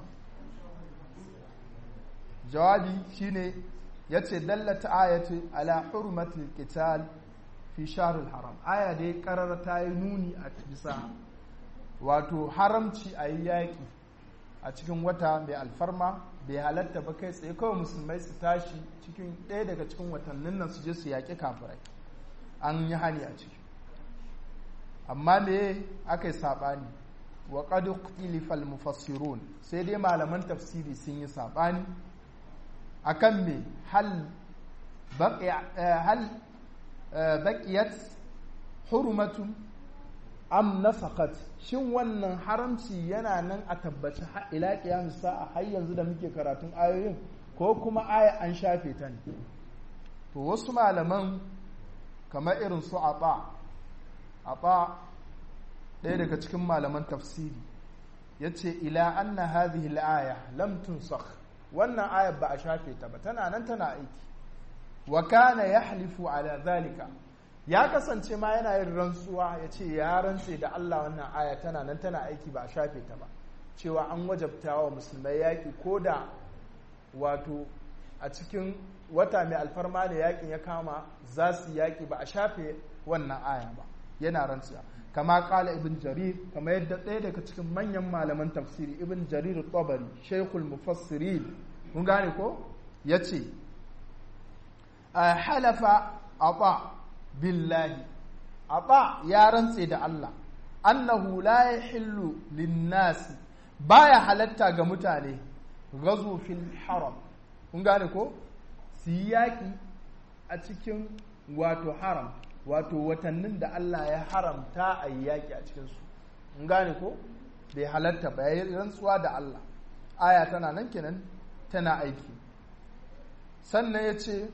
jawabi shine ya ce dallata ayatu ala hurmatul qital fi shahrul haram aya dai karara ta yi nuni a bisa wato haramci a yi yaƙi a cikin wata mai alfarma bai halatta ba kai tsaye kawai musulmai su tashi cikin ɗaya daga cikin watannin nan su je su yaƙi kafirai an yi hani a ciki amma me aka yi saɓani wa qad ikhtilafa al-mufassirun sai dai malaman tafsiri sun yi saɓani akan me hal baqiya hal baqiyat hurmatun am nasaqat shin wannan haramci yana nan a tabbaci ila qiyamus sa'a har yanzu da muke karatun ayoyin ko kuma aya an shafe ta ne to wasu malaman kamar irin su ata ata ɗaya daga cikin malaman tafsiri yace ila anna hadhihi al-aya lam tunsakh wannan ayar ba a shafe ta ba tana nan tana aiki wa kana yahlifu ala zalika ya kasance ma yana yin rantsuwa ya ce ya rantse da Allah wannan aya tana nan tana aiki ba a shafe ta ba cewa an wajabta wa musulmai yaƙi ko da wato a cikin wata mai alfarma da yaƙin ya kama za su yaƙi ba a shafe wannan aya ba yana rantsuwa kama kala ibn jarir kama yadda ɗaya daga cikin manyan malaman tafsiri ibn jarir tabari shaykhul mufassirin kun gane ko yace halafa ata billahi aba ya rantse da Allah annahu la yahillu lin-nasi baya halatta ga mutane gazu fil haram kun gane ko su yi yaƙi a cikin wato haram wato watannin da Allah ya haramta a yi yaƙi a cikinsu kun gane ko bai halatta ba ya rantsuwa da Allah aya tana nan kenan tana aiki sannan ya ce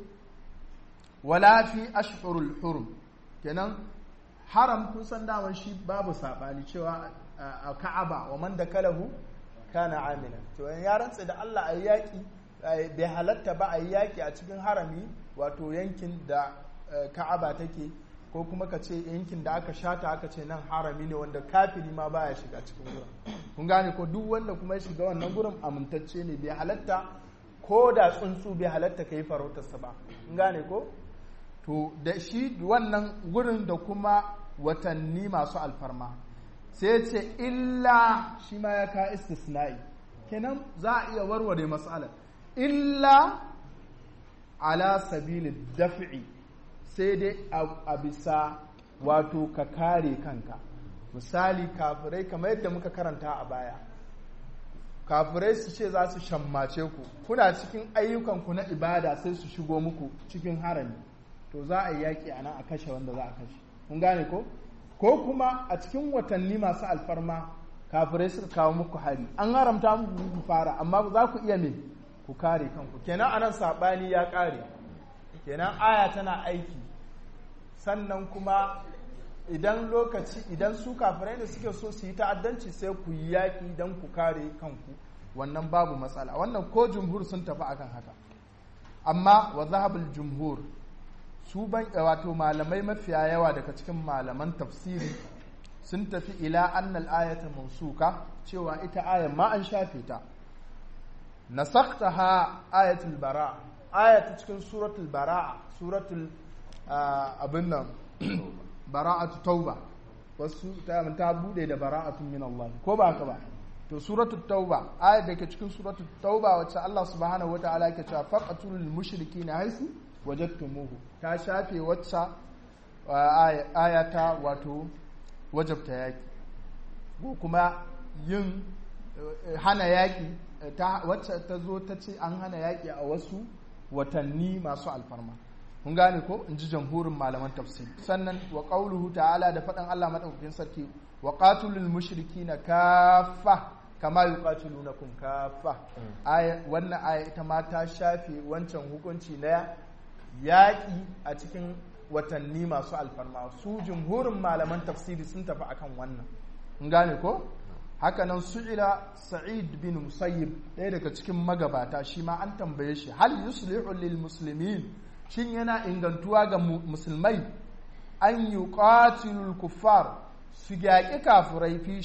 wala fi ashhurul hurum kenan haram kun san daman shi babu saɓani cewa a ka'aba wa man da kalahu kana amina to ya rantsa da Allah a yaƙi bai halatta ba a yaƙi a cikin harami wato yankin da ka'aba take ko kuma ka ce yankin da aka shata aka ce nan harami ne wanda kafiri ma baya shiga cikin gurin kun gane ko duk wanda kuma ya shiga wannan gurin amintacce ne bai halatta ko da tsuntsu bai halatta ka yi farautarsa ba kun gane ko to da shi wannan gurin da kuma watanni masu alfarma sai ce illa shi ma ya ka istisna'i kenan za a iya warware matsalar illa ala sabilin daf'i sai dai a bisa wato ka kare kanka misali kafirai kamar yadda muka karanta a baya kafirai su ce za su shammace ku kuna cikin ayyukanku na ibada sai su shigo muku cikin harami to za a yi yaƙi a nan a kashe wanda za a kashe kun gane ko ko kuma a cikin watanni masu alfarma kafirai suka kawo muku hari an haramta muku ku fara amma za ku iya me ku kare kanku kenan anan sabani ya kare kenan aya tana aiki sannan kuma idan lokaci idan su kafirai da suke so su yi ta'addanci sai ku yi yaƙi don ku kare kanku wannan babu matsala wannan ko jumhur sun tafi akan haka amma wa zahabul jumhur su ban wato malamai mafiya yawa daga cikin malaman tafsiri sun tafi ila annal ayata mansuka cewa ita ayan ma an shafe ta nasaktaha ayatul bara ayatu cikin suratul bara suratul abin nan bara'atu tauba wasu ta ta bude da bara'atun min Allah ko ba haka ba to suratul tauba ayat da ke cikin suratul tauba wacce Allah subhanahu wataala yake cewa faqatul mushrikeena haisu wajadtumuhu ta shafe wacce ayata wato wajabta yaki ko kuma yin hana yaki ta wacce ta zo ta ce an hana yaki a wasu watanni masu alfarma kun gane ko in ji jamhurin malaman tafsir sannan wa qauluhu ta'ala da faɗan Allah madaukakin sarki wa qatilul mushrikina kaffa kama yuqatilunakum kaffa aya wannan aya ita ma ta shafe wancan hukunci na yaƙi a cikin watanni masu alfarma su jumhurin malaman tafsiri sun tafi akan wannan kun gane ko haka nan su'ila sa'id bin musayyib ɗaya daga cikin magabata shi ma an tambaye shi hal yuslihu lil muslimin shin yana ingantuwa ga musulmai an yi ƙatilul kuffar su yaƙi kafirai fi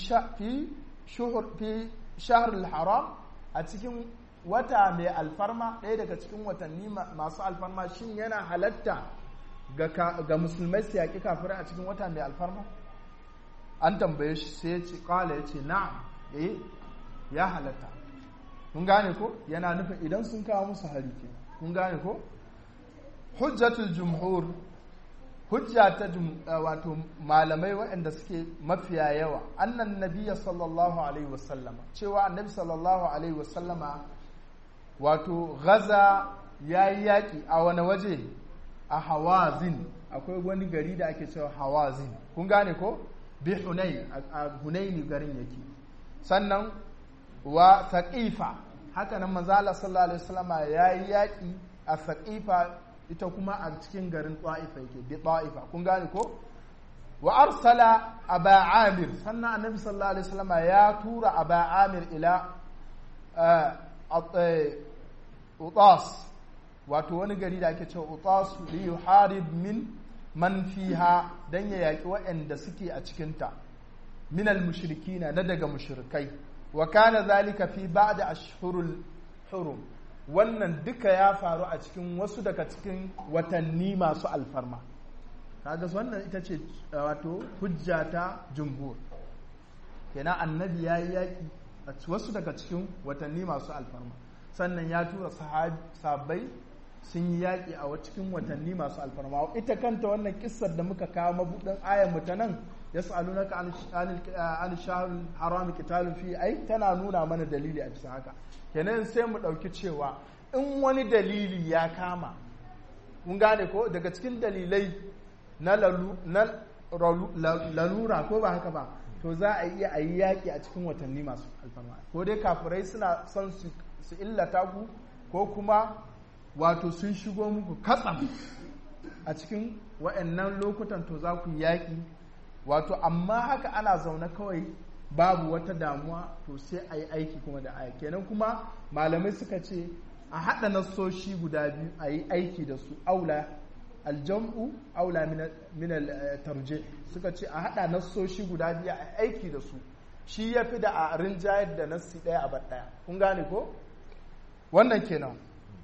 shahrul haram a cikin wata mai alfarma ɗaya daga cikin watanni masu alfarma shin yana halatta ga musulmai su yaƙi kafirai a cikin wata mai alfarma an tambaye shi sai ya ce ƙala ya ce na'am eh ya halatta kun gane ko yana nufin idan sun kawo musu hari ke kun gane ko hujjatul jumhur hujja ta wato malamai waɗanda suke mafiya yawa annan nabiyya sallallahu alaihi wasallama cewa annabi sallallahu alaihi wasallama wato gaza yayi yaki a wani waje a hawazin akwai wani gari da ake cewa hawazin kun gane ko bi hunain a hunaini garin yake sannan wa saqifa haka nan manzo Allah sallallahu alaihi wasallama yayi yaki a saqifa ita kuma a cikin garin ta'ifa yake bi ta'ifa kun gane ko wa arsala aba amir sannan annabi sallallahu alaihi wasallam ya tura aba amir ila utas wato wani gari da ake cewa utas li yuharib min man fiha dan ya yaki waɗanda suke a cikin ta min al mushrikina na daga mushrikai wa kana zalika fi ba'd ashhurul hurum wannan duka ya faru a cikin wasu daga cikin watanni masu alfarma kaga wannan ita ce wato hujja ta jumhur kenan annabi ya yi yaƙi a wasu daga cikin watanni masu alfarma sannan ya tura sahabbai sun yi yaƙi a cikin watanni masu alfarma. Ita kanta wannan kissar da muka kawo mabuɗin ayar mu ta nan yas'alunaka an shahrul haram qitalun fi ai tana nuna mana dalili a cikin haka. Kenan sai mu ɗauki cewa in wani dalili ya kama, mun gane ko daga cikin dalilai na lalura ko ba haka ba, to za a iya a yi yaƙi a cikin watanni masu alfarma, ko dai kafirai suna son su illata ku, ko kuma wato sun shigo muku katsam a cikin wa'annan lokutan, to za ku yaƙi wato. Amma haka ana zaune kawai babu wata damuwa, to sai a yi aiki kuma da aya. Kenan kuma malamai suka ce a haɗa nassoshi guda biyu a yi aiki da su aula, aljam'u aula min al-tarjih, suka ce a haɗa nassoshi guda biyu a aiki da su shi ya fi da a rinjayar da nassi ɗaya a bar ɗaya. Kun gane ko? Wannan kenan.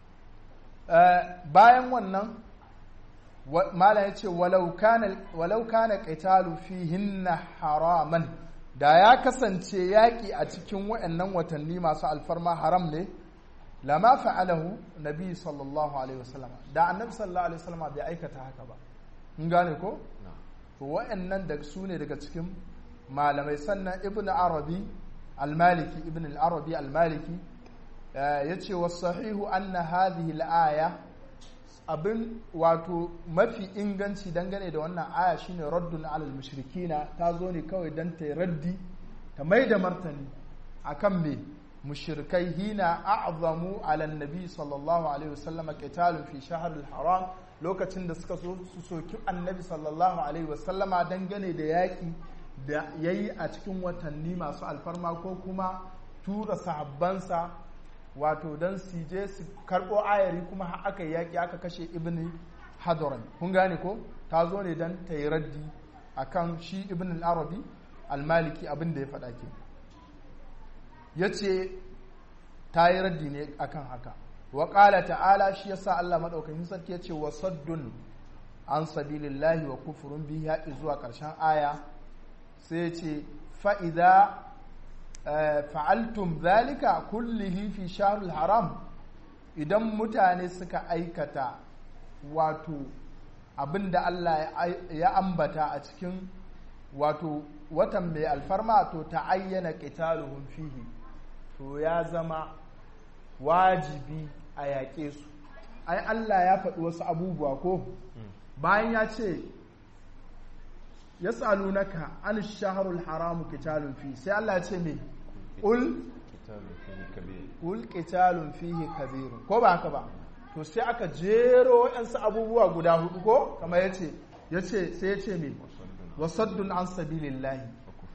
Bayan wannan malam ya ce walau kana qitalu fihinna haraman, da ya kasance yaƙi a cikin waɗannan watanni masu alfarma haram ne, lama fa'alahu nabi sallallahu alaihi wasallam, da annabi sallallahu alaihi wasallam bai aikata haka ba. Kun gane ko? To waɗannan da su ne daga cikin malamai. Sannan ibn arabi al-maliki ibn al-arabi al-maliki yace was-sahihu anna hadhihi al-aya, abin wato mafi inganci dangane da wannan aya shine raddun alal mushrikina, ta zo ne kawai dan ta raddi ta mai da martani akan me mushrikai, hina a'zamu ala nabi sallallahu alaihi wasallam qitalun fi shahr al-haram, lokacin da suka so su soki annabi sallallahu alaihi wasallama dangane da yaki da yayi a cikin watanni masu alfarma, ko kuma tura sahabbansa wato don su je su karɓo ayari, kuma aka yaƙi aka kashe ibn hadaran. Kun gane ko? ta zo ne don ta yi raddi a kan shi ibn al-arabi al-maliki abin da ya faɗa ke. Ya ce ta yi raddi ne a kan haka. Wa ƙala ta'ala, shi ya sa Allah maɗaukakin sarki ya ce wa saddun an sabilillahi wa kufurun bihi haƙi zuwa ƙarshen aya, sai ya ce fa'iza fa'altum zalika kullihi fi shahrul haram, idan mutane suka aikata wato abinda Allah ya ambata a cikin wato watan mai alfarma, to ta ayyana qitaluhum fihi, to ya zama wajibi a yaƙe su. Ai Allah ya faɗi wasu abubuwa ko bayan ya ce yas'alunaka an shahrul haram qitalun fi, sai Allah ya ce me ul ul qitalun fihi kabir, ko ba haka ba? To sai aka jero waɗansu abubuwa guda hudu ko kamar yace yace sai yace me wasaddun an sabilillahi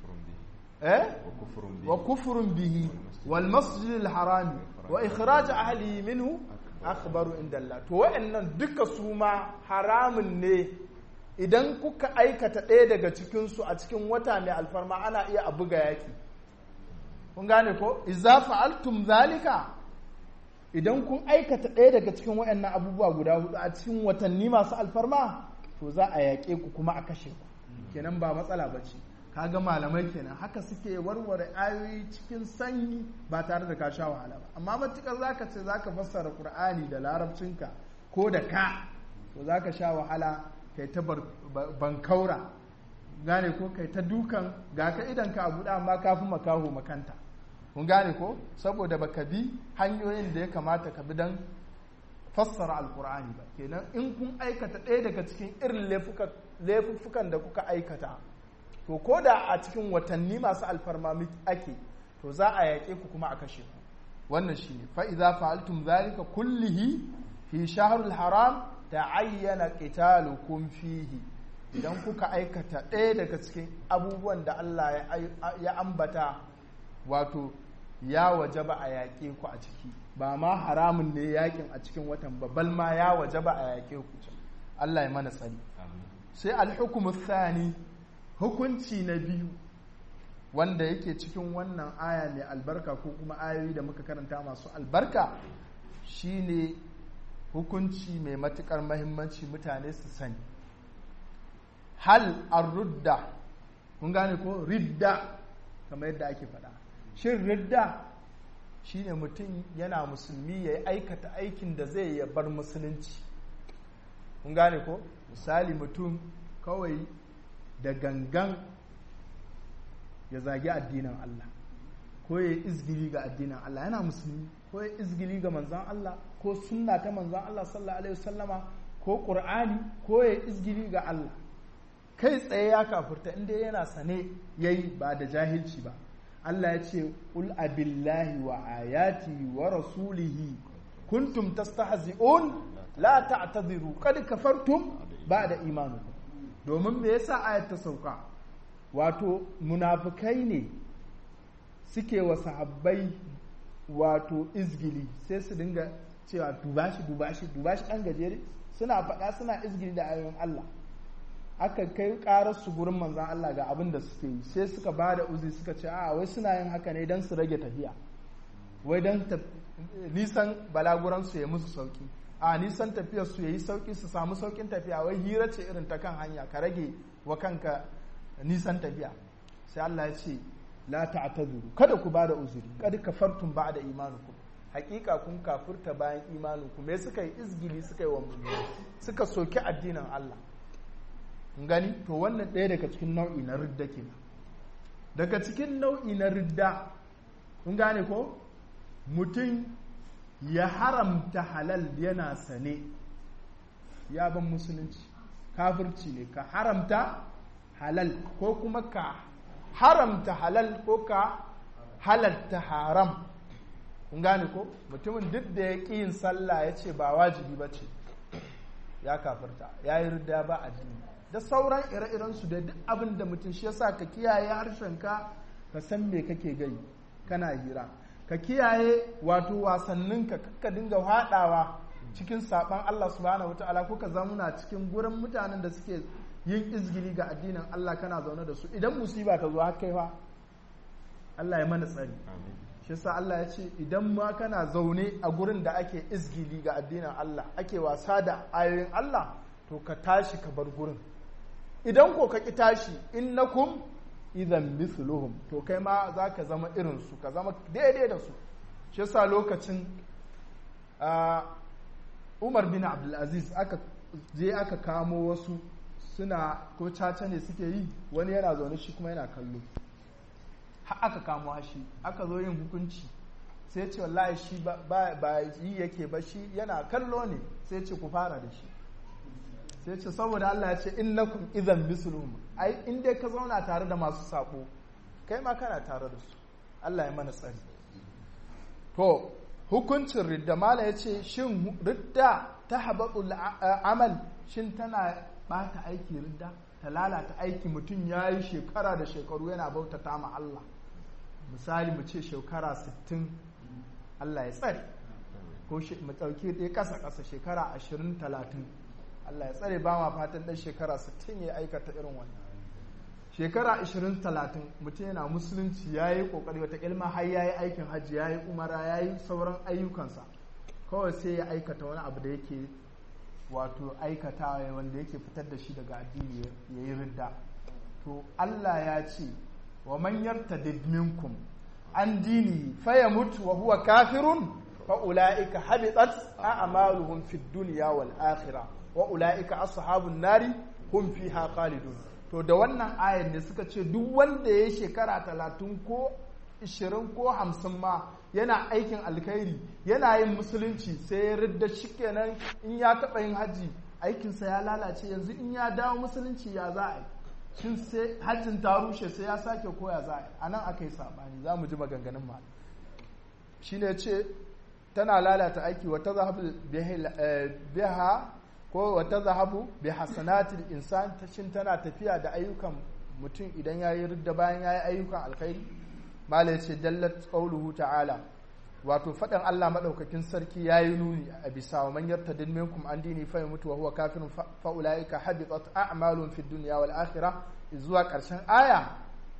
eh wa kufrun bihi wal masjidil harami wa ikhraj ahlihi minhu akbaru inda Allah. To waɗannan duka su ma haramun ne idan kuka aikata ɗaya daga cikinsu a cikin wata mai alfarma, ana iya a buga yaƙi. Kun gane ko? Iza fa'altum zalika, idan kun aikata ɗaya daga cikin waɗannan abubuwa guda hudu a cikin watanni masu alfarma, to za a yaƙe ku kuma a kashe ku. Kenan ba matsala ba ce. Kaga malamai kenan haka suke warware ayoyi cikin sanyi ba tare da ka sha wahala ba. Amma matukar zaka ce zaka fassara Qur'ani da larabcinka ko da ka, to zaka sha wahala, kai ta bankaura, gane ko, kai ta dukan ga ka idan ka abu amma ka fi makaho makanta. Kun gane ko? Saboda baka bi hanyoyin da ya kamata ka bi don fassara alkur'ani ba. Kenan in kun aikata ɗaya daga cikin irin laifuffukan da kuka aikata, to ko da a cikin watanni masu alfarma ake, to za a yaƙe ku kuma a kashe ku. Wannan shi ne fa'iza fa'altum zalika kullihi fi shahrul haram ta'ayyana qitalukum fihi, idan kuka aikata ɗaya daga cikin abubuwan da Allah ya ambata, wato ya wajaba a yaƙe ku a ciki, ba ma haramun ne yaƙin a cikin watan ba, bal ma ya wajaba a yaƙe ku. Allah ya mana tsari. Sai al-hukmu thani, hukunci na biyu wanda yake cikin wannan aya mai albarka ko kuma ayoyi da muka karanta masu albarka, shine hukunci mai matukar mahimmanci mutane su sani. Hal ar-rudda, kun gane ko? Ridda kamar yadda ake faɗa. Shin ridda shine mutum yana musulmi ya aikata aikin da zai ya bar musulunci. kun gane ko? misali mutum kawai da gangan ya zagi addinin Allah ko ya izgili ga addinin Allah yana musulmi, ko ya izgili ga manzan Allah ko sunna ta manzan Allah sallallahu alaihi wasallama ko Qur'ani, ko ya izgili ga Allah, kai tsaye ya kafirta inda yana sane yayi ba da jahilci ba. Allah ya ce qul abillahi wa ayati wa rasulihi kuntum tastahzi'un la ta'tadiru qad kafartum ba'da imanikum. domin me yasa ayat ta sauka? wato munafikai ne suke wa sahabbai wato izgili, sai su dinga cewa duba shi duba shi duba shi dan gajere, suna faɗa suna izgili da ayoyin Allah. aka kai karar su gurin manzon Allah ga abin da suke yi, sai suka bada uzi suka ce a wai suna yin haka ne dan su rage tafiya, wai dan nisan balaguran su ya musu sauki, a nisan tafiyar su yayi sauki su samu saukin tafiya, wai hira ce irin ta kan hanya ka rage wa kanka nisan tafiya. sai Allah ya ce la ta'tazuru, kada ku bada uzuri, kad kafartum ba'da imanukum, hakika kun kafirta bayan imanukum. me suka yi izgili suka yi wa mu'mini, suka soki addinin Allah. gani to wannan ɗaya daga cikin nau'i na ridda kenan. daga cikin nau'i na ridda kun gane ko, mutum ya haramta halal yana sane, ya ban musulunci, kafirci ne ka haramta halal, ko kuma ka haramta halal ko ka halatta haram. kun gane ko, mutumin duk da ya ƙi yin sallah ya ce ba wajibi ba ce, ya kafirta, ya yi ridda ba addini, da sauran ire-irensu da duk abin da mutum. shi yasa ka kiyaye harshenka, ka san me kake gai kana hira, ka kiyaye wato wasanninka, ka dinga haɗawa cikin saban Allah subhanahu wataala, ko ka zamuna cikin gurin mutanen da suke yin izgili ga addinin Allah, kana zaune da su. idan musiba ta zo har kai fa Allah ya mana tsari. shi yasa Allah ya ce idan ma kana zaune a gurin da ake izgili ga addinin Allah, ake wasa da ayoyin Allah, to ka tashi ka bar gurin. idan ko ka ki tashi, innakum idan mithluhum, to kai ma za ka zama irinsu, ka zama daidai da su. shi yasa lokacin Umar bin Abdulaziz aka je aka kamo wasu suna ko caca ne suke yi, wani yana zaune shi kuma yana kallo, har aka kamo shi aka zo yin hukunci, sai ce wallahi shi ba yi yake ba, shi yana kallo ne. sai ce ku fara da shi, sai ce saboda Allah ya ce innakum idan misluhum, ai in dai ka zauna tare da masu sako kai ma kana tare da su. Allah ya mana tsari. to hukuncin ridda, mala ya ce shin ridda ta habatul amal, shin tana bata aiki ridda, ta lalata aiki? mutum ya yi shekara da shekaru yana bautata ma Allah, misali mu ce shekara sittin, Allah ya tsare, ko mu ɗauki ɗaya ƙasa-ƙasa shekara ashirin talatin, Allah ya tsare, ba ma fatan ɗan shekara sittin ya aikata irin wannan. shekara ashirin talatin mutum yana musulunci, ya yi ƙoƙari, wata ilma har ya yi aikin hajji, ya yi umara, ya yi sauran ayyukansa, kawai sai ya aikata wani abu da yake wato aikatawa wanda yake fitar da shi daga addini, ya yi ridda. to Allah ya ce wa man yartadid minkum an dini fayamut wa huwa kafirun fa ulaika habitat a'maluhum fid dunya wal akhirah wa ulaika ashabun nari hum fiha khalidun. to da wannan ayan ne suka ce duk wanda ya shekara talatin ko ishirin ko hamsin ma yana aikin alkhairi, yana yin musulunci, sai ya ridda, shikenan in ya taɓa yin hajji aikinsa ya lalace, yanzu in ya dawo musulunci ya za a yi, shin sai hajjin ta rushe sai ya sake koya za a yi? a nan aka yi saɓani, za mu ji maganganun ma. shi ne ce tana lalata aiki, wata zahabu biha ko wata zahabu bi hasanatil insan, shin tana tafiya da ayyukan mutum idan ya yi ridda bayan ya yi ayyukan alkhairi. mala ya ce dallat qauluhu ta'ala, wato faɗin Allah maɗaukakin sarki ya yi nuni a bisa wa man yartadid minkum an dini fa yamutu wa huwa kafirun fa ulaika habitat a'malun fid dunya wal akhirah, zuwa ƙarshen aya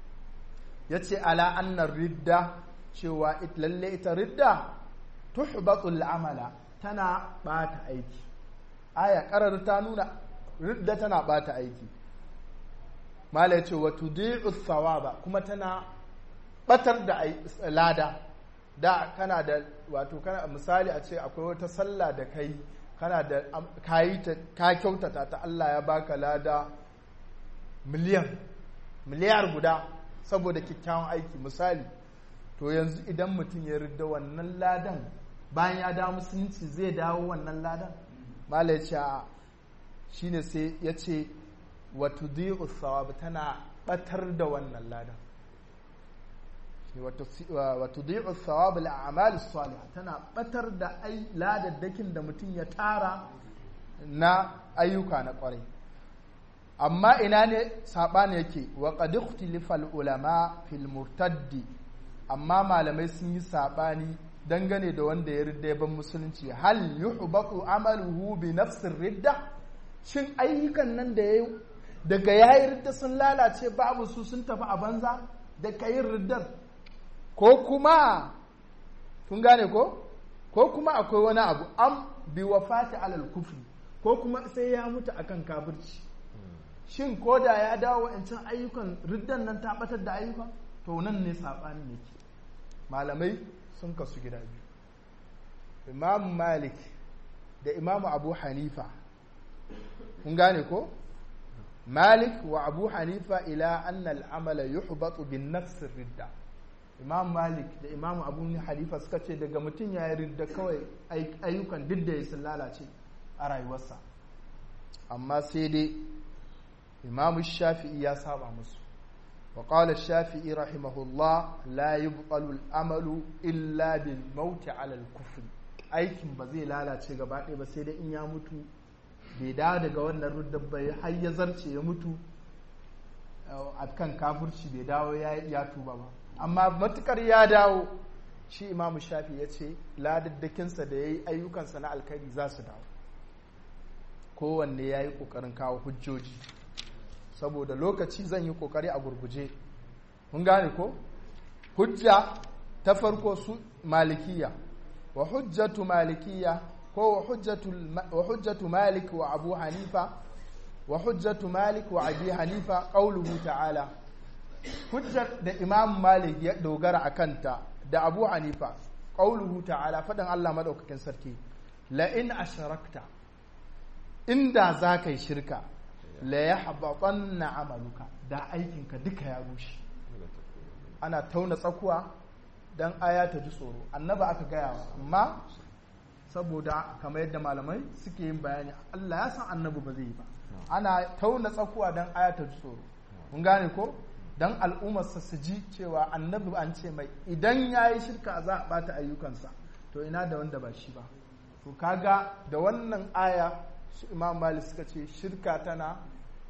yace ala anna ridda, cewa lalle ita ridda tuhbatul amala, tana bata aiki. aya karar ta nuna ridda tana bata aiki. mala yace wa tudi'u thawaba, kuma tana batar da lada. da kana da wato kana misali a ce akwai wata sallah da kai kana da kayi ta ka kyautata ta Allah ya baka lada miliyan miliyar guda saboda kyakkyawan aiki misali to yanzu idan mutum ya ridda wannan ladan bayan ya dawo musulunci zai dawo wannan ladan mala ya ce shine sai ya ce wa tudhi'u thawab tana batar da wannan ladan wa tudhi'u thawab al-a'mal as-salihah tana batar da ai ladaddakin da mutum ya tara na ayyuka na kwarai amma ina ne sabani yake wa qad ikhtalafa al-ulama fil murtaddi amma malamai sun yi sabani dangane da wanda ya ridda ban musulunci hal yuhbatu amaluhu bi nafsir ridda shin ayyukan nan da yayi daga yayi ridda sun lalace babu su sun tafi a banza da kayin riddar ko kuma kun gane ko ko kuma akwai wani abu am bi wafati alal kufri ko kuma sai ya mutu akan kafirci shin ko da ya dawo wa'ancan ayyukan riddan nan ta batar da ayyukan to nan ne sabani ne ke malamai sun kasu gida biyu imam malik da imam abu hanifa kun gane ko malik wa abu hanifa ila anna al'amala yuhbatu bin nafs ridda imam malik da imam abu hanifa suka ce daga mutum ya yi ridda kawai ayyukan duk da ya sun lalace a rayuwarsa amma sai dai imam shafi'i ya saba musu وقال الشافعي رحمه الله لا يبطل العمل إلا بالموت على الكفر aikin ba zai lalace gaba ɗaya ba sai dai in ya mutu bai dawo daga wannan rudda bai har ya zarce ya mutu a kan kafirci bai dawo ya tuba ba amma matukar ya dawo shi imamu shafi ya ce ladaddakinsa da ya yi ayyukansa na alkhairi za su dawo kowanne ya yi ƙoƙarin kawo hujjoji saboda lokaci zan yi kokari a gurguje mun gane ko hujja ta farko su malikiya wa hujjatu malikiya ko wa hujjatu wa hujjatu malik wa abu hanifa wa hujjatu malik wa abi hanifa qauluhu ta'ala hujjar da imam malik ya dogara akanta da abu hanifa qauluhu ta'ala fadan Allah madaukakin sarki la in asharakta inda zakai shirka la yahbatanna amaluka da aikinka duka ya rushe ana tauna tsakuwa dan aya ta ji tsoro annaba aka gaya amma saboda kamar yadda malamai suke yin bayani Allah ya san annabi ba zai yi ba ana tauna tsakuwa dan aya ta ji tsoro mun gane ko dan al'ummar sa su ji cewa annabi an ce mai idan yayi shirka za a bata ayyukansa to ina da wanda ba shi ba to kaga da wannan aya su imam malik suka ce shirka tana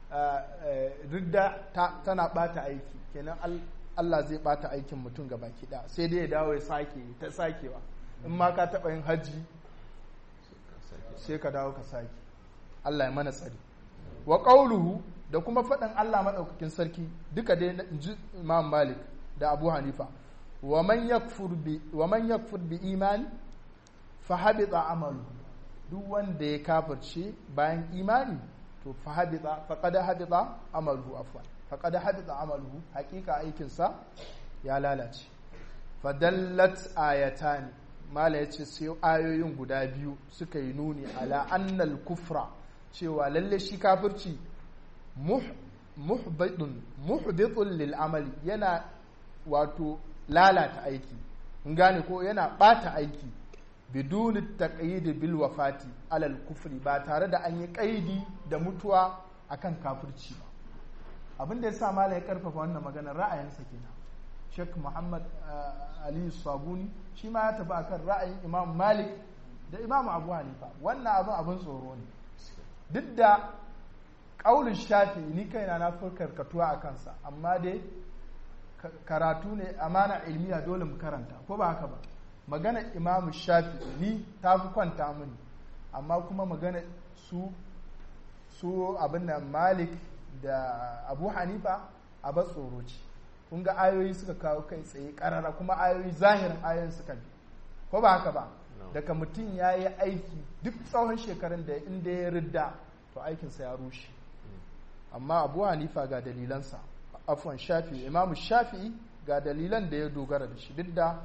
ridda tana bata aiki kenan Allah zai bata aikin mutum gaba kida sai dai ya dawo ya sake ta sakewa in ma ka taba yin haji sai ka dawo ka sake Allah ya mana tsari wa qawluhu da kuma faɗin Allah madaukakin sarki duka dai imam malik da abu hanifa wa man yakfur bi wa man yakfur bi imani fa habita amalu duk wanda ya kafirce bayan imani to fa habita faqad habita amaluhu afwan faqad habita amaluhu hakika aikin sa ya lalace fadallat ayatan mala yace sai ayoyin guda biyu suka yi nuni ala annal kufra cewa lalle shi kafirci muhbitun muhbitun lil amali yana wato lalata aiki in gane ko yana bata aiki biduni taqyid bil wafati alal kufri ba tare da an yi kaidi da mutuwa akan kafirci ba abinda yasa mala ya karfafa wannan magana ra'ayinsa kenan Sheikh Muhammad Ali Sabuni shi ma ya tafi akan ra'ayin Imam Malik da Imam Abu Hanifa wannan abin abin tsoro ne duk da kaulin Shafi ni kaina na fi karkatuwa a kansa amma dai karatu ne amana ilmiya dole mu karanta ko ba haka ba magana Imam Shafi ni ta fi kwanta mini amma kuma magana su su abin da Malik da Abu Hanifa a ba tsoro ce kun ga ayoyi suka kawo kai tsaye karara kuma ayoyi zahirin ayoyin suka bi ko ba haka ba daga mutum ya yi aiki duk tsawon shekarun da inda ya ridda to aikinsa ya rushe amma Abu Hanifa ga dalilansa afwan Shafi Imam Shafi'i ga dalilan da ya dogara da shi duk da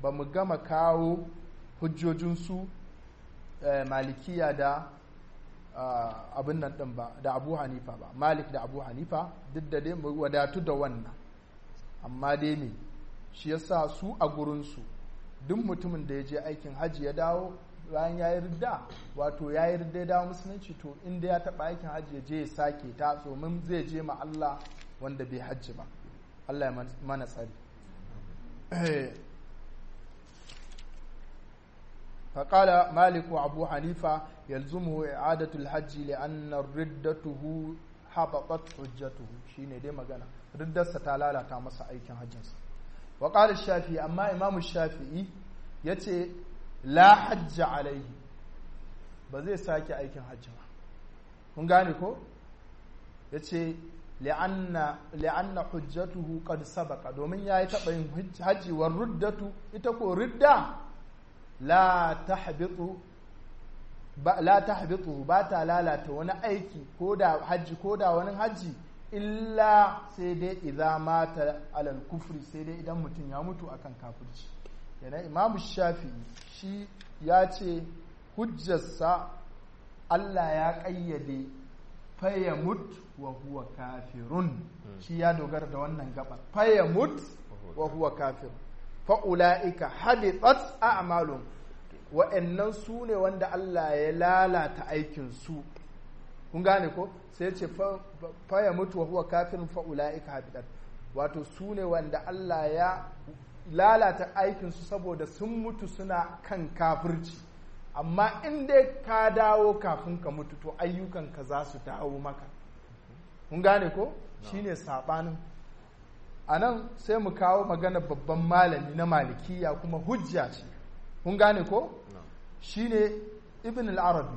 ba mu gama kawo hujjojinsu eh, malikiya da uh, abin nan ɗin ba da abu hanifa ba malik da abu hanifa duk da dai mu wadatu da wannan amma dai me shi yasa su a gurinsu duk mutumin da ya je aikin hajji ya dawo bayan ya yi ridda wato ya yi ridda ya dawo musulunci to inda ya taɓa aikin hajji ya je ya sake ta domin zai je ma Allah wanda bai hajji ba Allah ya mana tsari فقال مالك وأبو حنيفة يلزمه إعادة الحج لأن ردته حبطت حجته شيني دي مغانا ردة ستالالا تامسا أيكن حجنسا وقال الشافعي أما إمام الشافعي يتي لا حج عليه بزي ساكي أيكن حجما kun gane ko yace li'anna li'anna hujjatuhu qad sabaqa domin yayi taba yin haji war ruddatu ita ko ridda la tahbitu ba la tahbitu ba ta lalata wani aiki ko da haji ko da wani haji illa sai dai idza mata alal kufri sai dai idan mutum ya mutu akan kafirci yana imamu shafi'i shi ya ce hujjarsa Allah ya kayyade fayamut wa huwa kafirun shi ya dogara da wannan gaba fayamut wa huwa kafirun fa'ula'ika habitat a'malun wa'annan su ne wanda Allah ya lalata aikinsu kun gane ko sai ce fa ya mutu wa huwa kafirun fa'ula'ika habitat wato su ne wanda Allah ya lalata aikinsu saboda sun mutu suna kan kafirci amma in dai ka dawo kafin ka mutu to ayyukanka za su dawo maka kun gane ko shine sabanin a nan sai mu kawo magana babban malami na malikiya kuma hujja ce kun gane ko shi ne ibn al-arabi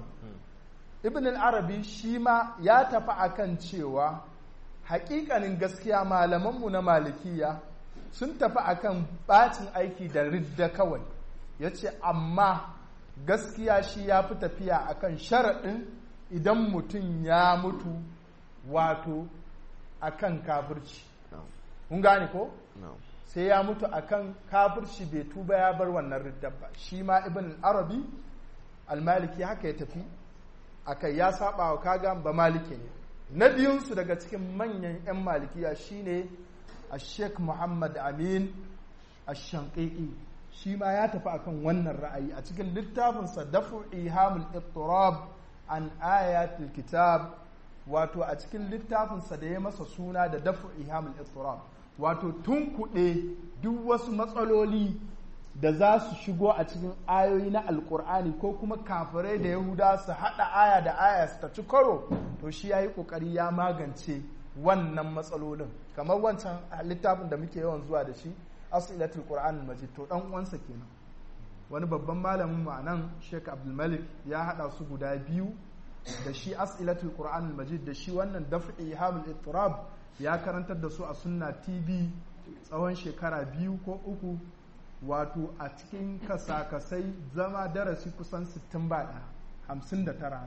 ibn al-arabi shi ma ya tafi akan cewa hakikanin gaskiya malamanmu na malikiya sun tafi akan bacin aiki da ridda kawai ya ce amma gaskiya shi ya fi tafiya akan sharaɗin idan mutum ya mutu wato akan kafirci kun gane ko no. sai ya mutu akan kafirci bai tuba ya bar wannan riddar ba shi ma ibn arabi al-maliki haka ya tafi akai ya saba wa kaga ba maliki ne na biyun su daga cikin manyan yan malikiya shine ash-sheikh muhammad amin ash-shanqiqi shi ma ya tafi akan wannan ra'ayi a cikin littafin sa dafu ihamul ittirab an ayatul kitab wato a cikin littafin sa da ya masa suna da dafu ihamul ittirab wato tun kuɗe duk wasu matsaloli da za su shigo a cikin ayoyi na alkur'ani ko kuma kafirai da yahuda su haɗa aya da aya su ta ci karo to shi ya yi ƙoƙari ya magance wannan matsalolin kamar wancan littafin da muke yawan zuwa da shi asilatul qur'an majid to dan uwansa kenan wani babban malamin mu anan Sheikh Abdul Malik ya haɗa su guda biyu da shi asilatul qur'an majid da shi wannan daf'i hamul ittirab ya karantar da su a sunna tv tsawon shekara biyu ko uku wato a cikin kasakasai zama darasi kusan sittin ba ɗaya hamsin da tara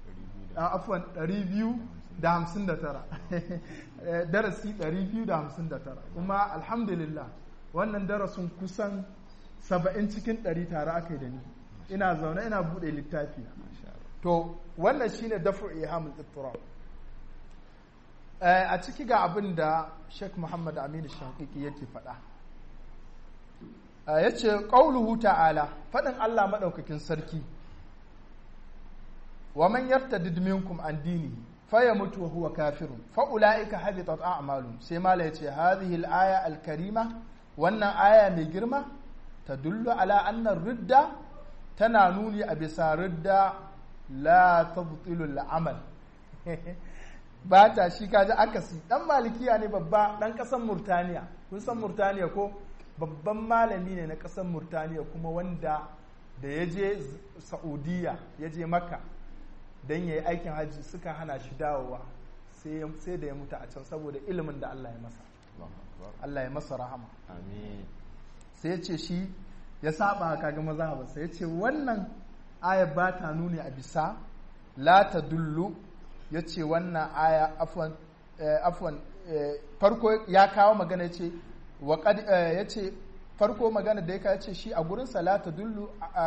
a afuwan ɗari biyu da hamsin da tara darasi ɗari biyu da hamsin da tara kuma alhamdulillah wannan darasin kusan saba'in cikin ɗari tare aka yi da ni ina zaune ina buɗe littafi to wannan shine dafu ihamul ittirab a ciki ga abin da Sheikh Muhammad Aminu Shankiki yake faɗa ya ce ƙauluhu ta'ala faɗin Allah maɗaukakin sarki wa man yartadid minkum an dinihi fa yamutu wa huwa kafirun fa ulaika habitat a'malum sai mala yace hadhihi al-aya al-karima wannan aya mai girma tadullu ala anna ridda tana nuni a bisa ridda la tabtilu al-amal ba ta shi kaji akasi dan malikiya ne babba dan kasan Murtaniya kun san Murtaniya ko babban malami ne na kasan Murtaniya kuma wanda da ya je Saudiya ya je Makka dan yayi aikin haji suka hana shi dawowa sai sai da ya mutu a can saboda ilimin da Allah ya masa Allah ya masa rahama amin sai ya ce shi ya saba kaga mazhaba sai ya ce wannan ayat ba ta nuni a bisa la tadullu ya ce wannan aya afwan farko ya kawo magana ce ya ce farko magana da ya ce shi a gurin salata dullu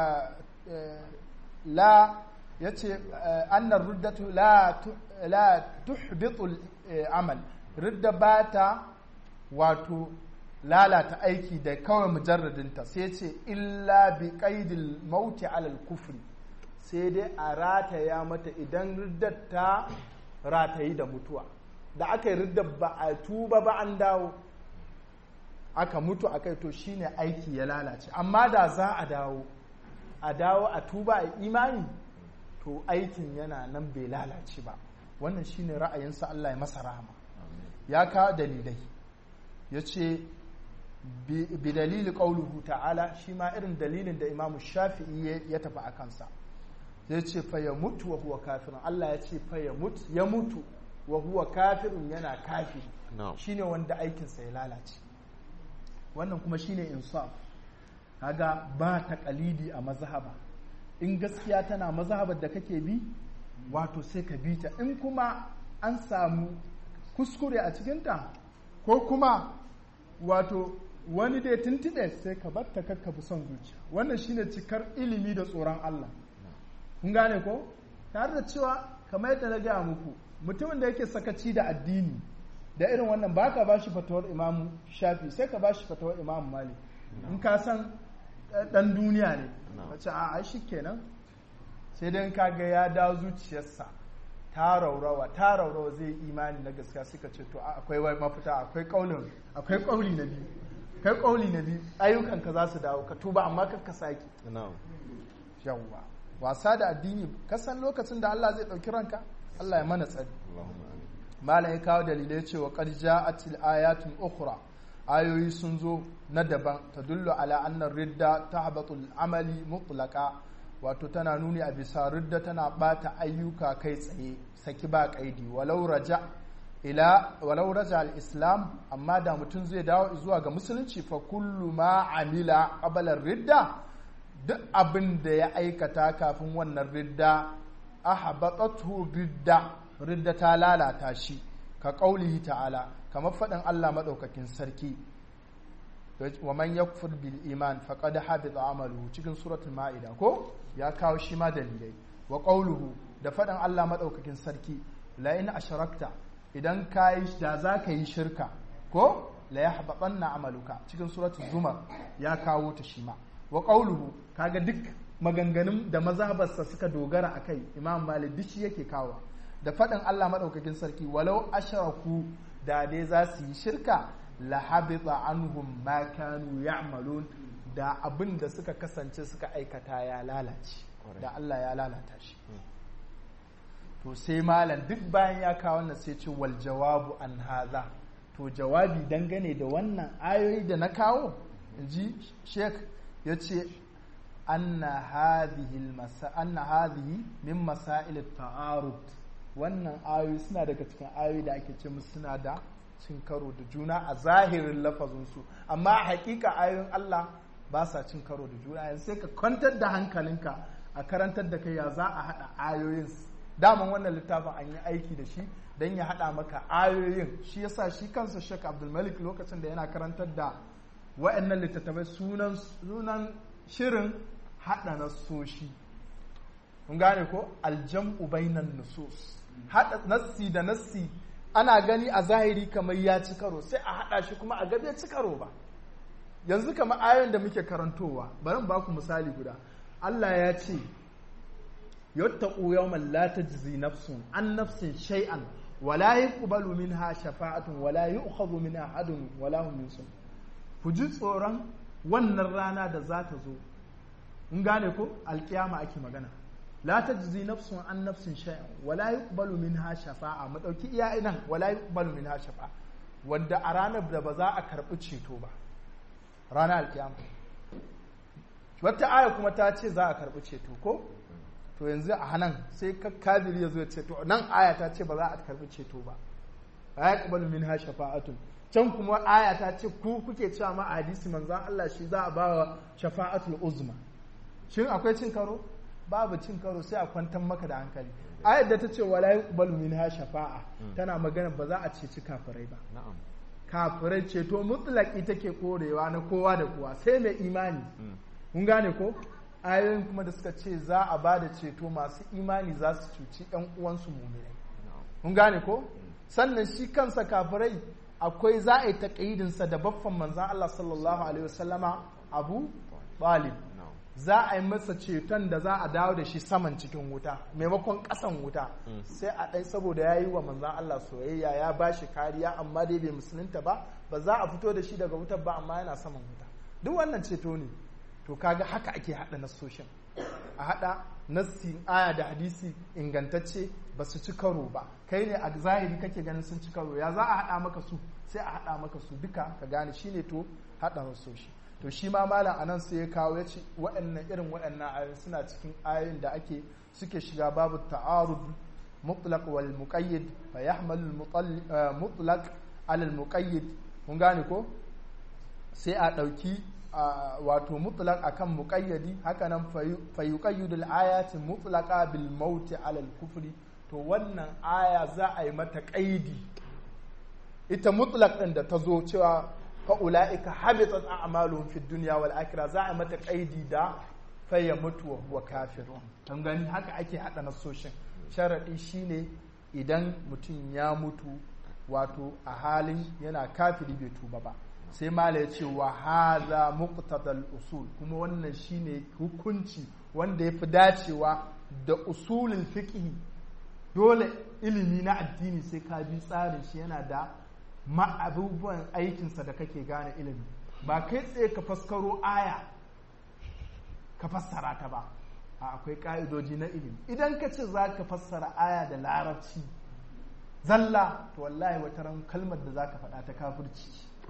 la yace annar ruddatu la la tuhbitul amal ridda bata wato lalata aiki da kawai mujarradinta sai ce illa bi qaidil mauti ala al-kufri sai dai a rataya mata idan riddar ta ratayi da mutuwa da aka yi riddar ba a tuba ba an dawo aka mutu akai to shine aiki ya lalace amma da za a dawo a dawo a tuba a imani to aikin yana nan bai lalace ba wannan shine ra'ayinsa Allah ya masa rahama ya kawo dalilai ya ce bi dalili qauluhu ta'ala shi ma irin dalilin da Imam Shafi'i ya tafi a kansa ya ce fa ya mutu wa huwa kafirun Allah ya ce fa ya mutu ya mutu wa huwa kafirun yana kafiri shine wanda aikinsa ya lalace wannan kuma shine insaf kaga ba taqalidi a mazhaba in gaskiya tana mazhabar da kake bi wato sai ka bi ta in kuma an samu kuskure a cikinta ko kuma wato wani da ya tuntube sai ka batta kakka bi son zuciya wannan shine cikar ilimi da tsoron Allah kun gane ko tare da cewa kamar yadda na gaya muku mutumin da yake sakaci da addini da irin wannan ba ka ba shi fatawar imamu shafi sai ka ba shi fatawar imamu malik in ka san dan duniya ne wace a shi kenan sai dai ka ga ya da zuciyarsa ta raurawa ta raurawa zai imani na gaskiya suka ce to akwai wai mafita akwai kaulin akwai kauli na biyu kai kauli na biyu ayyukan ka za su dawo ka tuba amma kar ka saki yawwa wasa da addini kasan lokacin da Allah zai dauki ranka Allah ya mana tsari malam ya kawo dalilai cewa qad ja'atil ayatun ukhra ayoyi sun zo na daban tadullu ala annar ridda tahbatul amali mutlaqa wato tana nuni a bisa ridda tana bata ayyuka kai tsaye saki ba kaidi walau raja ila walau raja al-islam amma da mutum zai dawo zuwa ga musulunci fa kullu ma amila qabla ridda duk abin da ya aikata kafin wannan ridda ahbatathu ridda ridda ta lalata shi ka qaulihi ta'ala kamar faɗin Allah maɗaukakin sarki wa man yakfur bil iman faqad habita amaluhu cikin suratul ma'ida ko ya kawo shi ma dalilai wa qawluhu da faɗin Allah maɗaukakin sarki la in ashrakta idan kai da zaka yi shirka ko la yahbatanna amaluka cikin suratul zumar ya kawo ta shi ma wa qawluhu kaga duk maganganun da mazhabarsa suka dogara akai Imam Malik duk shi yake kawo da faɗin Allah maɗaukakin sarki walau ashraku da dai za su yi shirka la habita anhum ma kanu ya'malun da abin da suka kasance suka aikata ya lalace da Allah ya lalata shi to sai malam duk bayan ya kawo wannan sai ce wal jawabu an hadha to jawabi dangane da wannan ayoyi da na kawo inji sheikh yace anna hadhihi al masa anna hadhihi min masail at ta'arud wannan ayoyi suna daga cikin ayoyi da ake ce musu suna da cin karo da juna a zahirin lafazinsu amma a hakika ayoyin Allah ba sa cin karo da juna yanzu sai ka kwantar da hankalinka a karantar da kai ya za a haɗa ayoyin daman wannan littafin an yi aiki da shi don ya haɗa maka ayoyin shi yasa shi kansa Sheikh Abdul Malik lokacin da yana karantar da wa'annan littattafai sunan sunan shirin haɗa nasoshi kun gane ko aljam'u bainan nusus haɗa nassi da nassi ana gani a zahiri kamar ya ci karo sai a haɗa shi kuma a ga bai ci karo ba yanzu kamar ayoyin da muke karantowa bari ba ku misali guda Allah ya ce yattaqu yawman la tajzi nafsun an nafsin shay'an wala yuqbalu minha shafa'atun wala yu'khadhu minha ahadun wala hum yunsun ku ji tsoron wannan rana da za ta zo mun gane ko alkiyama ake magana la tajzi nafsun an nafsin shay'an wala yuqbalu minha shafa'a mu dauki iya nan wala yuqbalu minha shafa'a wanda a ranar da ba za a karbi ceto ba ranar alkiyama wata aya kuma ta ce za a karbi ceto ko to yanzu a hanan sai kafiri ya zo ya ce to nan aya ta ce ba za a karbi ceto ba la yuqbalu minha shafa'atun can kuma aya ta ce ku kuke cewa ma hadisi manzon Allah shi za a bawa shafa'atul uzma shin akwai cin karo babu cin karo sai a kwantar maka da hankali ayar da ta ce wala yuqbalu minha shafa'a tana magana ba za a ceci kafirai ba kafirai ceto mutlaki take korewa na kowa da kowa sai mai imani kun gane ko ayoyin kuma da suka ce za a ba da ceto masu imani za su cuci ɗan uwansu muminai kun gane ko sannan shi kansa kafirai akwai za a yi taƙaidinsa da baffan manzan Allah sallallahu alaihi wasallama Abu Talib za a yi masa ceton da za a dawo da shi saman cikin wuta maimakon ƙasan wuta sai a ɗai saboda ya yi wa manzan Allah soyayya ya ba shi kariya amma dai bai musulunta ba ba za a fito da shi daga wutar ba amma yana saman wuta duk wannan ceto ne to kaga haka ake haɗa nassoshin a haɗa nassin aya da hadisi ingantacce ba su ci karo ba kai ne a zahiri kake ganin sun ci karo ya za a haɗa maka su sai a haɗa maka su duka ka gane shine to haɗa nassoshi to shi ma malam anan sai ya kawo ya ce waɗannan irin waɗannan ayoyi suna cikin ayoyin da ake suke shiga babu ta'arud mutlaq wal muqayyid fa yahmalu al mutlaq ala al muqayyid kun gane ko sai a ɗauki wato mutlaq akan muqayyadi haka nan fa yuqayyidul ayati mutlaqa bil maut ala al kufri to wannan aya za a yi mata qaidi ita mutlaq din da ta zo cewa fa'ula'ika habitat a'maluhum fid dunya wal akhirah za a mata qaidi da fa ya mutu wa huwa kafirun kan gani haka ake hada nasoshin sharadi shine idan mutum ya mutu wato a halin yana kafiri bai tuba ba sai mala ya ce wa hadha muqtadal usul kuma wannan shine hukunci wanda yafi dacewa da usulul fiqh dole ilimi na addini sai ka bi tsarin shi yana da ma abubuwan aikinsa da kake gane ilimi ba kai tsaye ka faskaro aya ka fassara ta ba a akwai ka'idoji na ilimi idan ka ce za ka fassara aya da larabci zalla to wallahi wata ran kalmar da za ka faɗa ta kafirci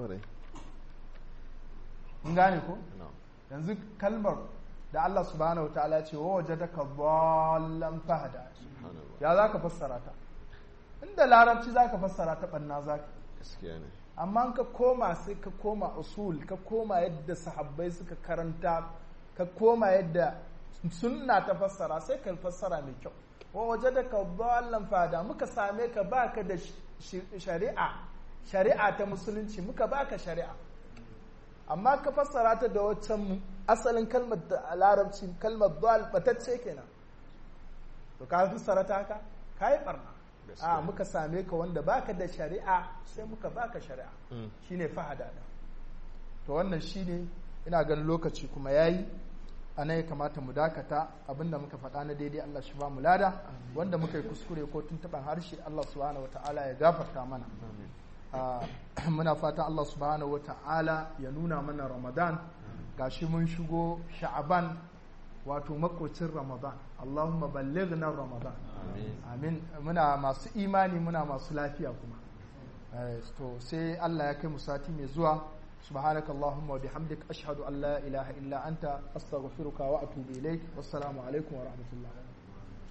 in gane ko yanzu kalmar da Allah subhanahu wa ta'ala ce wa wajadaka dhallan fahada ya za ka fassara ta inda larabci za ka fassara ta ɓanna za ka amma ka koma sai ka koma usul ka koma yadda sahabbai suka karanta ka koma yadda sunna ta fassara sai ka fassara mai kyau wa waje da ka dhallan fada muka same ka baka da shari'a shari'a ta musulunci muka baka shari'a amma ka fassara ta da wancan asalin kalmar da larabci kalmar dhal batacce kenan to ka fassara ta haka kai barna a muka same ka wanda baka da shari'a sai muka baka shari'a shine fahada da to wannan shine ina ganin lokaci kuma yayi ana ya kamata mu dakata abinda muka faɗa na daidai Allah shi ba mu lada wanda muka yi kuskure ko tuntuɓan harshe Allah subhanahu wata'ala ya gafarta mana muna fatan Allah subhanahu wata'ala ya nuna mana Ramadan gashi mun shigo Sha'aban wato makocin Ramadan Allahumma ballighna Ramadan amin muna masu imani muna masu lafiya kuma to sai Allah ya kai mu sati mai zuwa subhanaka Allahumma wa bihamdik ashhadu an la ilaha illa anta astaghfiruka wa atubu ilaik wassalamu alaikum wa rahmatullah